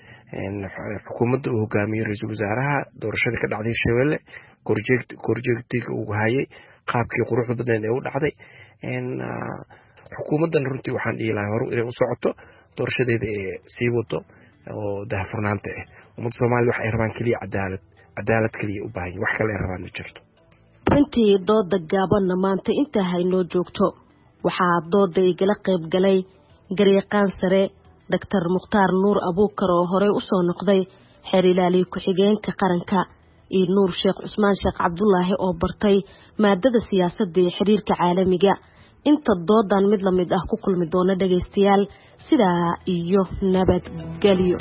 xukuumadda uu hogaamiyo ra'iisul wasaaraha doorashada ka dhacday Shabeelle korjeegti korjeegtiga uu hayay qaabkii quruxda badan ee u dhacday in xukuumaddan runtii waxaan dhihi lahaa hor inay u socoto doorashadeeda ee sii wado oo daahfurnaanta ah ummadda Soomaaliya waxa ay rabaan kaliya cadaalad cadaalad kaliya u baahan wax kale ay rabaan ma jirto intii dooda gaaban maanta inta haynoo joogto waxaa dooda igala qayb galay garyaqaan sare Doctor Mukhtaar Nuur Abuukar oo hore u soo noqday xeer ilaaliye ku-xigeenka qaranka iyo Nuur Sheekh Cusmaan Sheekh Cabdullaahi oo bartay maadada siyaasadda iyo xiriirka caalamiga inta doodan mid la mid ah ku kulmi doona dhageystayaal sidaa iyo nabadgelyo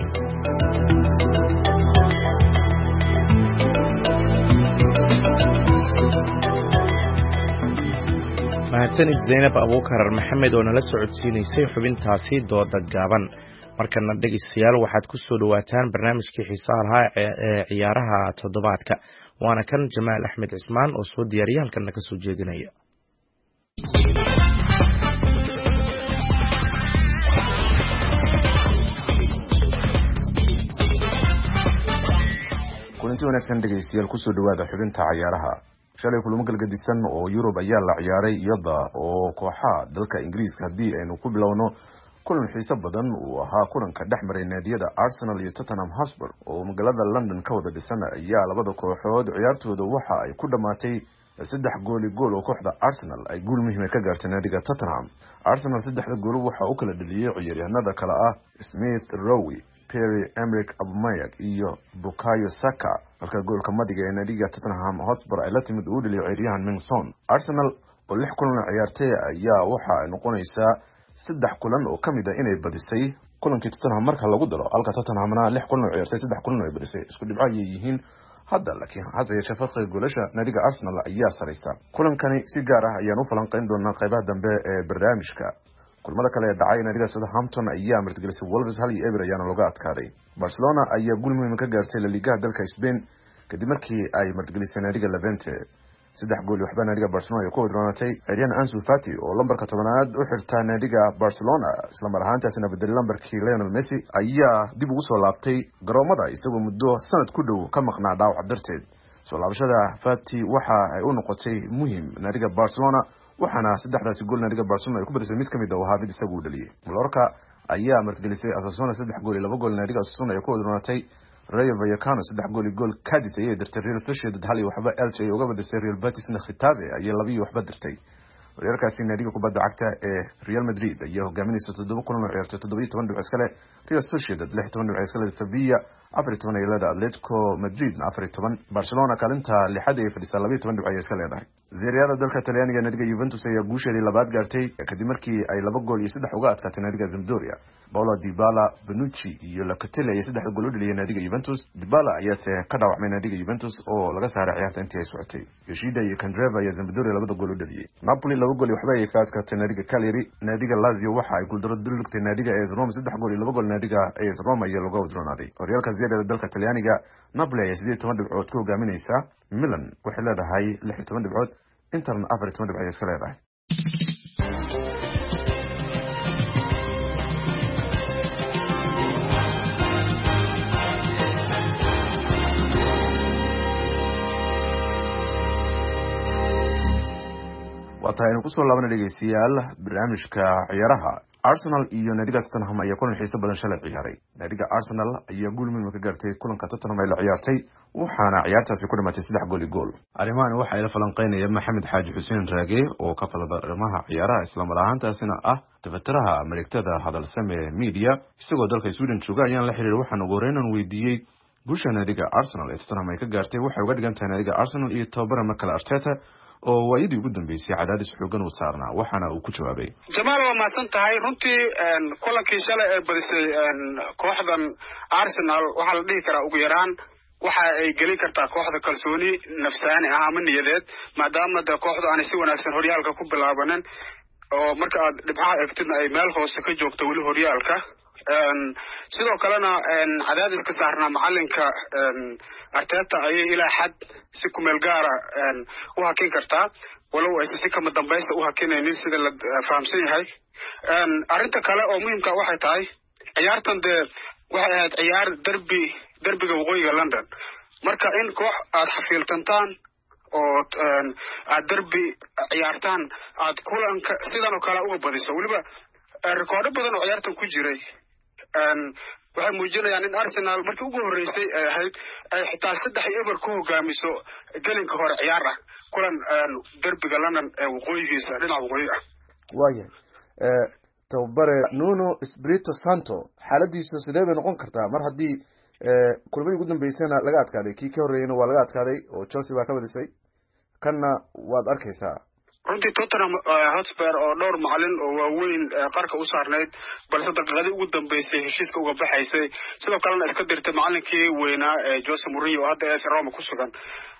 mahadsanid Zainab Abuukar Maxamed oo nala socodsiinaysay xubintaasi dooda gaaban markana dhageystayaal waxaad ku soo dhawaataan barnaamijkii xiisaha lahaa ee ciyaaraha toddobaadka waana kan Jamaal Axmed Cismaan oo soo diyaariyay halkan ka soo jeedinaya kulanti wanaagsan dhageystayaal ku soo dhawaada xubinta ciyaaraha shalay kulamo galgadisan oo Yurub ayaa la ciyaaray iyada oo kooxaha dalka Ingiriiska hadii aynu ku bilowno kulan xiiso badan uu ahaa kulanka dhexmaray naadiyada Arsenal iyo Tottenham Hotspur oo magaalada London ka wada dhisan ayaa labada kooxood ciyaartooda waxa ay ku dhamaatay saddex gool iyo gool oo kooxda Arsenal ay guul muhiim ah ka gaartay naadiga Tottenham Arsenal saddexda gool waxa uu kala dhaliyay ciyaaryahanada kala ah Smith Rowe Pierre Emerick Aubameyang iyo Bukayo Saka halka goolka madiga ee naadiga Tottenham Hotspur ay la timid uu dhaliyay ciyaaryahan Mingson Arsenal oo lix kulan ciyaartay ayaa waxa ay noqonaysaa saddex kulan oo kamid ah inay badisay kulankii Tottenham marka lagu daro halka Tottenhamna lix kulan ciyaartay saddex kulan ay badisay isku dhibco ay yihiin hadda laakiin hase yeeshee farqiga goolasha naadiga Arsenal ayaa sareysa kulankani si gaar ah ayaan u falanqeyn doonaa qaybaha dambe ee barnaamijka kulmada kale ee dhacay naadiga Southampton ayaa martigelisay Wolves hal iyo eber ayaana looga adkaaday Barcelona ayaa guul muhiim ka gaartay La Liga dalka Spain kadib markii ay martigelisay naadiga Levante saddex gool waxba naadiga Barcelona ay ku wadroonatay Adrian Ansu Fati oo lambarka tobanaad u xirta naadiga Barcelona isla mar ahaantaasina bedel lambarkii Lionel Messi ayaa dib ugu soo laabtay garoomada isagoo muddo sanad ku dhow ka maqnaa dhaawac darteed soo laabashada Fati waxa ay u noqotay muhiim naadiga Barcelona waxaana saddexdaasi gool naadiga Barcelona ay ku badisay mid kamid ah oo Havid isagu u dhaliyay Mallorca ayaa martigelisay Osasuna saddex gool iyo laba gool naadiga Osasuna ay ku wadroonatay Rayo Vallecano saddex gool iyo gool Cadiz ayay dirtay Real Sociedad hal iyo waxba Elche ay uga badisay Real Betis-na Getafe ayay laba iyo waxba dirtay weerarkaasi naadiga kubadda cagta ee Real Madrid ayaa hogaaminaysa toddoba kulan oo ciyaartay toddoba iyo toban dhibcood iskale Real Sociedad lix iyo toban dhibcood iskale Sevilla afar iyo toban ay leedahay Atletico Madrid afar iyo toban. Barcelona kaalinta lixaad ay fadhisaa laba iyo toban dhibcood ay iska leedahay. Serie A dalka Talyaaniga naadiga Juventus ayaa guusheedii labaad gaartay kadib markii ay laba gool iyo saddex uga adkaatay naadiga Sampdoria. Paulo Dybala, Bonucci iyo Locatelli ayaa saddex gool u dhaliyay naadiga Juventus. Dybala ayaa ka dhaawacmay naadiga Juventus oo laga saaray ciyaarta intii ay socotay. Yoshida iyo Candreva ayaa Sampdoria labada gool u dhaliyay. Napoli laba gool iyo waxba ay ka adkaatay naadiga Cagliari. Naadiga Lazio waxa ay guuldaro dulugtay naadiga AS Roma saddex gool iyo laba gool naadiga AS Roma ayaa lagu wadroonaaday. Horyaalka Serie A dalka Talyaaniga Napoli ayaa siddeed iyo toban dhibcood ku hogaaminaysa. Milan waxay leedahay lix iyo toban dhibcood. Interna afar iyo toban dhibcood ay iska leedahay. waataynu kusoo laabana dhegeystayaal barnaamijka ciyaaraha. Arsenal iyo naadiga Tottenham ayaa kulan xiiso badan shalay ciyaaray. Naadiga Arsenal ayaa guul muhiim ah ka gaartay kulanka Tottenham ay la ciyaartay, waxaana ciyaartaasi ku dhamaatay saddex gool iyo gool. Arrimahan waxa ay la falanqeynayaan Maxamed Xaaji Xuseen Raage oo ka falada arrimaha ciyaaraha isla mar ahaantaasina ah tafatiraha Amerikada hadalsame media isagoo dalka Sweden jooga ayaan la xiriiray waxaan ugu horreyn weydiiyay guusha naadiga Arsenal ee Tottenham ay ka gaartay waxay uga dhigan tahay naadiga Arsenal iyo tababara Mikel Arteta oo waayadii ugu dambeysay cadaadis xoogan uu saarnaa, waxaana uu ku jawaabay. Jamaal waa maasan tahay runtii kulankii shalay ee badisay kooxdan Arsenal waxaa la dhihi karaa ugu yaraan waxa ay gelin kartaa kooxda kalsooni nafsaani ah ama niyadeed maadaama da kooxdu aanay si wanaagsan horyaalka ku bilaabanin oo marka aad dhibcaha eegtidna ay meel hoose ka joogto weli horyaalka. sidoo kalena cadaadiska saarnaa macalinka Arteta ayay ilaa xad si ku meel gaara u hakin kartaa walow ay si kama dambaysta u hakinaynin sida la fahamsan yahay. arinta kale oo muhiimka waxay tahay ciyaartan de waxay ahayd ciyaar derbi derbiga waqooyiga London, marka in koox aad xafiiltantaan oo aad derbi ciyaartaan aad kulanka sidan oo kale uga badiso waliba rekoordo badan oo ciyaartan ku jiray waxay muujinayaan in Arsenal markii ugu horeysay ay ahayd ay xitaa saddex eber ku hogaamiso gelinka hore ciyaar ah kulan derbiga London ee waqooyigiisa dhinaca waqooyi ah. waayahay ee tababare Nuno Espirito Santo xaaladiisu sidee bay noqon kartaa mar haddii ee kulmadii ugu dambeysayna laga adkaaday kii ka horeeyayna waa laga adkaaday oo Chelsea baa ka badisay kanna waad arkaysaa. runtii Tottenham Hotspur oo dhowr macalin oo waaweyn qarka u saarneyd balse daqiiqadii ugu dambeysay heshiiska uga baxaysay sidoo kalena iska dirtay macalinkii weynaa ee Jose Mourinho oo hadda AS Roma ku sugan.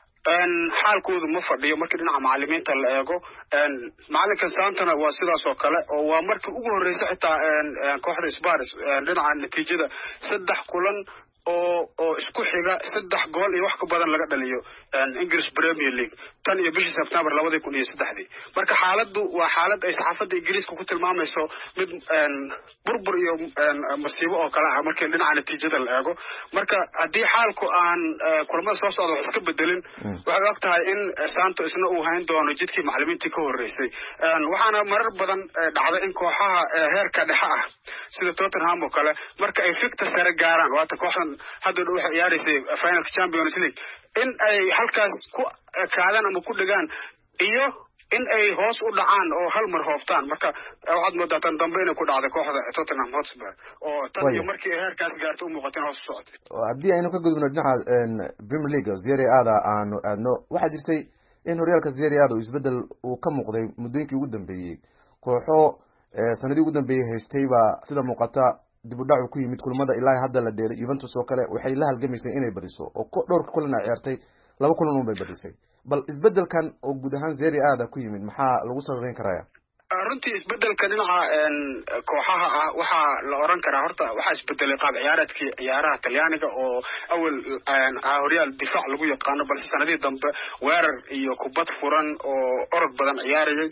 xaalkoodu ma fadhiyo markii dhinaca macalimiinta la eego. macalinka Santana waa sidaas oo kale oo waa markii ugu horeysay xitaa kooxda Spurs dhinaca natiijada saddex kulan oo oo isku xiga saddex gool iyo wax ka badan laga dhaliyo English Premier League tan iyo bishii September laba kun iyo saddex. marka xaaladdu waa xaalad ay saxaafadda Ingiriiska ku tilmaamayso mid burbur iyo masiibo oo kale ah markii dhinaca natiijada la eego. marka haddii xaalku aan kulamada soo socda wax iska bedelin waxay og tahay in Santo isna uu hayn doono jidkii macalimiintii ka horeysay. waxaana marar badan dhacday in kooxaha heerka dhexe ah sida Tottenham oo kale marka ay fikta sare gaaraan waata kooxdan hadda waxay ciyaaraysay final Champions League in ay halkaas ku kaadaan ama ku dhagaan iyo in ay hoos u dhacaan oo hal mar hooftaan. marka waxaad moodaa tan dambe inay ku dhacday kooxda Tottenham Hotspur oo tan iyo markii heerkaas gaartay u muuqatay hoos u socotay. haddii aynu ka gudubno dhinaca Premier League Serie A-da aanu aadno waxaa jirtay in horyaalka Serie A-da uu isbedel uu ka muuqday muddooyinkii ugu dambeeyey. kooxo sanadii ugu dambeeyey haystay baa sida muuqata dib u dhac ku yimid kulamada ilaa hadda la dheeray. Juventus oo kale waxay la halgamaysay inay badiso oo dhowr kulan ay ciyaartay laba kulan oo bay badisay. bal isbedelkan oo guud ahaan Serie A-da ku yimid maxaa lagu sababeyn karaa? runtii isbedelka dhinaca kooxaha ah waxaa la oran karaa horta waxaa isbedelay qaab ciyaareedkii ciyaaraha Talyaaniga oo awal horyaal difaac lagu yaqaano balse sanadii dambe weerar iyo kubad furan oo orod badan ciyaarayay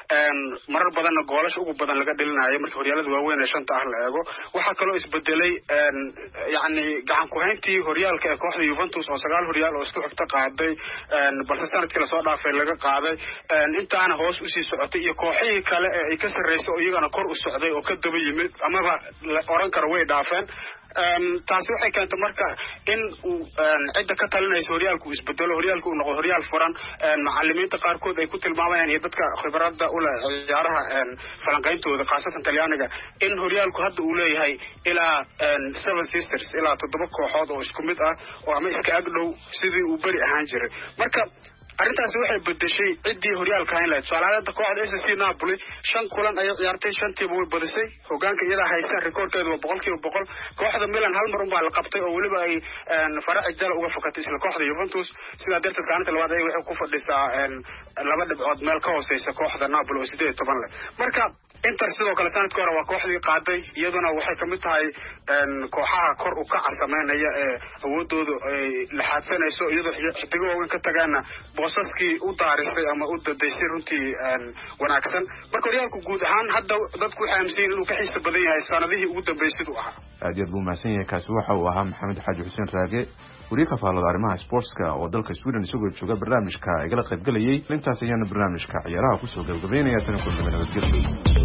marar badanna goolasha ugu badan laga dhalinayo markii horyaalada waaweyn ee shanta ah la eego. waxaa kaloo isbedelay yacni gacan ku hayntii horyaalka ee kooxda Juventus oo sagaal horyaal oo isku xigta qaaday balse sanadkii lasoo dhaafay laga qaaday intaana hoos usii socotay iyo kooxihii kale ay ka sareysay oo iyagana kor u socday oo ka daba yimid amaba la oran karo way dhaafeen. taasi waxay keentay marka in uu cidda ka talinayso horyaalku isbedelo horyaalku uu noqdo horyaal furan macallimiinta qaarkood ay ku tilmaamayaan iyo dadka khibradda u leh ciyaaraha falanqayntooda khaasatan talyaaniga in horyaalku hadda uu leeyahay ilaa seven sisters ilaa toddoba kooxood oo isku mid ah oo ama iska agdhow sidii uu beri ahaan jiray marka arrintaasi waxay bedeshay ciddii horyaalka hayn lahayd tusaalahaada kooxda S C Napoli shan kulan ayay ciyaartay shantiiba way badisay hogaanka iyada haysa rikoorkeedu waa boqolkiiba boqol kooxda Milan hal mar unbaa la qabtay oo weliba ay farac jala uga fakatay isla kooxda Juventus sidaa darteed kaalinta labaad ay waxay ku fadhisaa laba dhibcood meel ka hooseysa kooxda Napoli oo sideed iyo toban leh marka Inter sidoo kale sanadkii hore waa kooxdii qaaday iyaduna waxay kamid tahay kooxaha kor u kaca sameynaya ee awoodooda ay la xaadsanayso iyadoo xidigo waaweyn ka tagaana boosaskii u daarisay ama u dadaysay runtii wanaagsan marka horyaalku guud ahaan hadda dadku waxay aaminsan inuu ka xiisa badan yahay sanadihii ugu dambeysay siduu ahaa aad iyo buu mahadsan yahay kaasi waxa uu ahaa maxamed xaaji xuseen raage wariye ka faallada arrimaha sportska oo dalka Sweden isagoo jooga barnaamijka igala qayb galayay intaas ayaana barnaamijka ciyaaraha ku soo gabagabeynaya tan ku nabadgelyo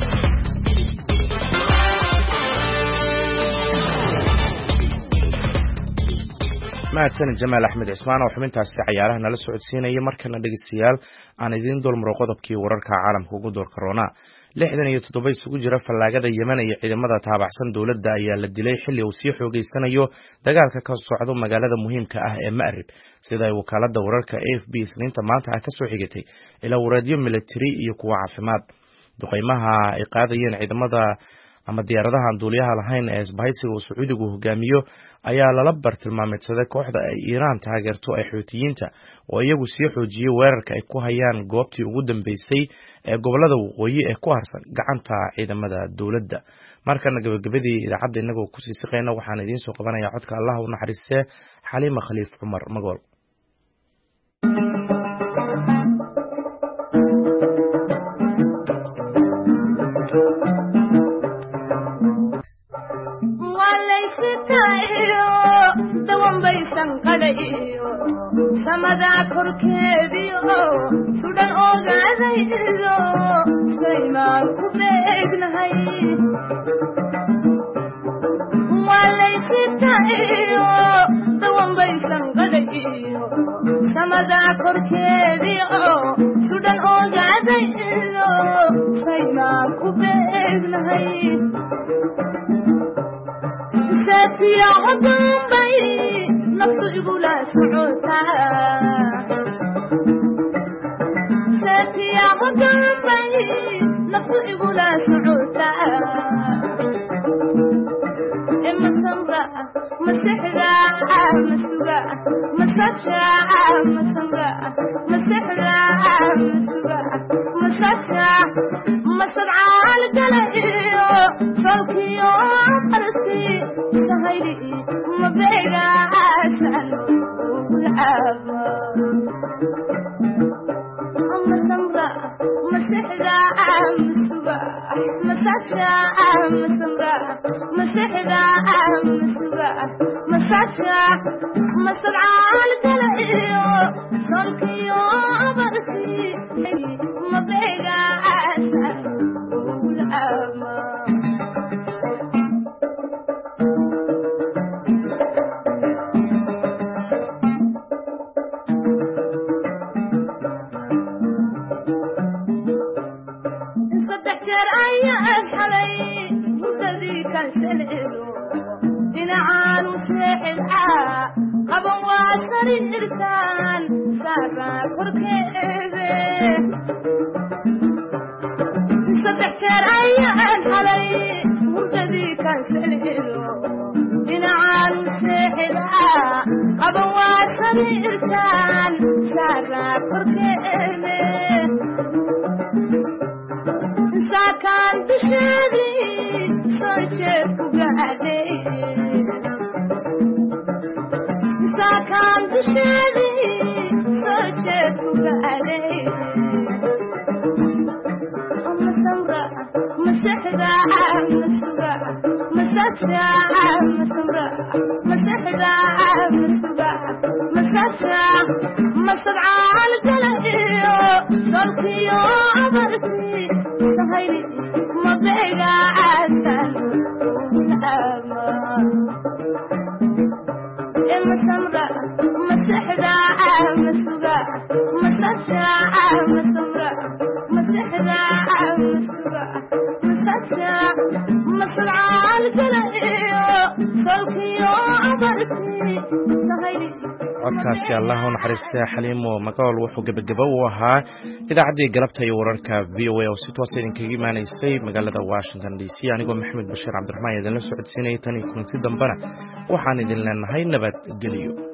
mahadsan Jamaal Axmed Cismaan oo xubintaasi ciyaaraha nala socodsiinaya markana dhageystayaal aan idin dulmaro qodobkii wararka caalamka ugu door corona lixdan iyo toddoba isugu jira fallaagada Yemen iyo ciidamada taabacsan dawladda ayaa la dilay xilli uu sii xoogeysanayo dagaalka ka socda magaalada muhiimka ah ee Ma'rib sida ay wakaalada wararka A F B isniinta maanta ka soo xigtay ilaa waraadiyo military iyo kuwa caafimaad duqeymaha ay qaadayeen ciidamada ama diyaaradaha aan duuliyaha lahayn ee isbahaysiga uu Sacuudigu hogaamiyo ayaa lala bartilmaameedsaday kooxda ay Iiraan taageerto ay Xuutiyiinta oo iyagu sii xoojiyay weerarka ay ku hayaan goobtii ugu dambeysay ee gobolada waqooyi ee ku harsan gacanta ciidamada dawladda markana gabagabadii idaacadda inagoo ku sii shaqeynaa waxaan idiin soo qabanayaa codka Allah u naxariistay Xaliima Khaliif Cumar Magool samada korkeediyo sudan ogaadaydo saymaan ku beegnahay walaysitayo dawanbaysan qadhayo samada korkeediyo sudan ogaadaydo saymaan ku beegnahay saatiya hodunbay naftu igula socotaa saatiya hodunbay naftu igula socotaa masamra masixda masuga masaja masamra masixda masuga masaja masadcaal galayo salkiyo qarsi sahayli mabega asalo ulaba masamra masixda masuga masaja masamra masixda masuga masaja masadcaal galayo salkiyo qarsi mabega asalo ulaba irtaan saara korkeede saddex jeer ayaan halay hurdadii kansaleedo dhinacaan seexdaa qaban waa sariirtaan saara korkeede saakaan dusheedii soo jeed ku gaadhay saakaan dusheedii soo jeed ku gaadhay masamra masexda masuga masaja masamra masexda masuga masaja masadcaal galayo solkiyo abarti sahayli mabega asan ama codkaasi allah u naxariistay xaliimo magaol wuxuu gabagabo u ahaa idaacaddii galabta iyo wararka v o a oo si toos idinkaga imaanaysay magaalada washington d c anigoo maxamed bashiir cabdiraxmaan idinla socodsiinayay tan iyo kulanti dambena waxaan idin leenahay nabadgelyo.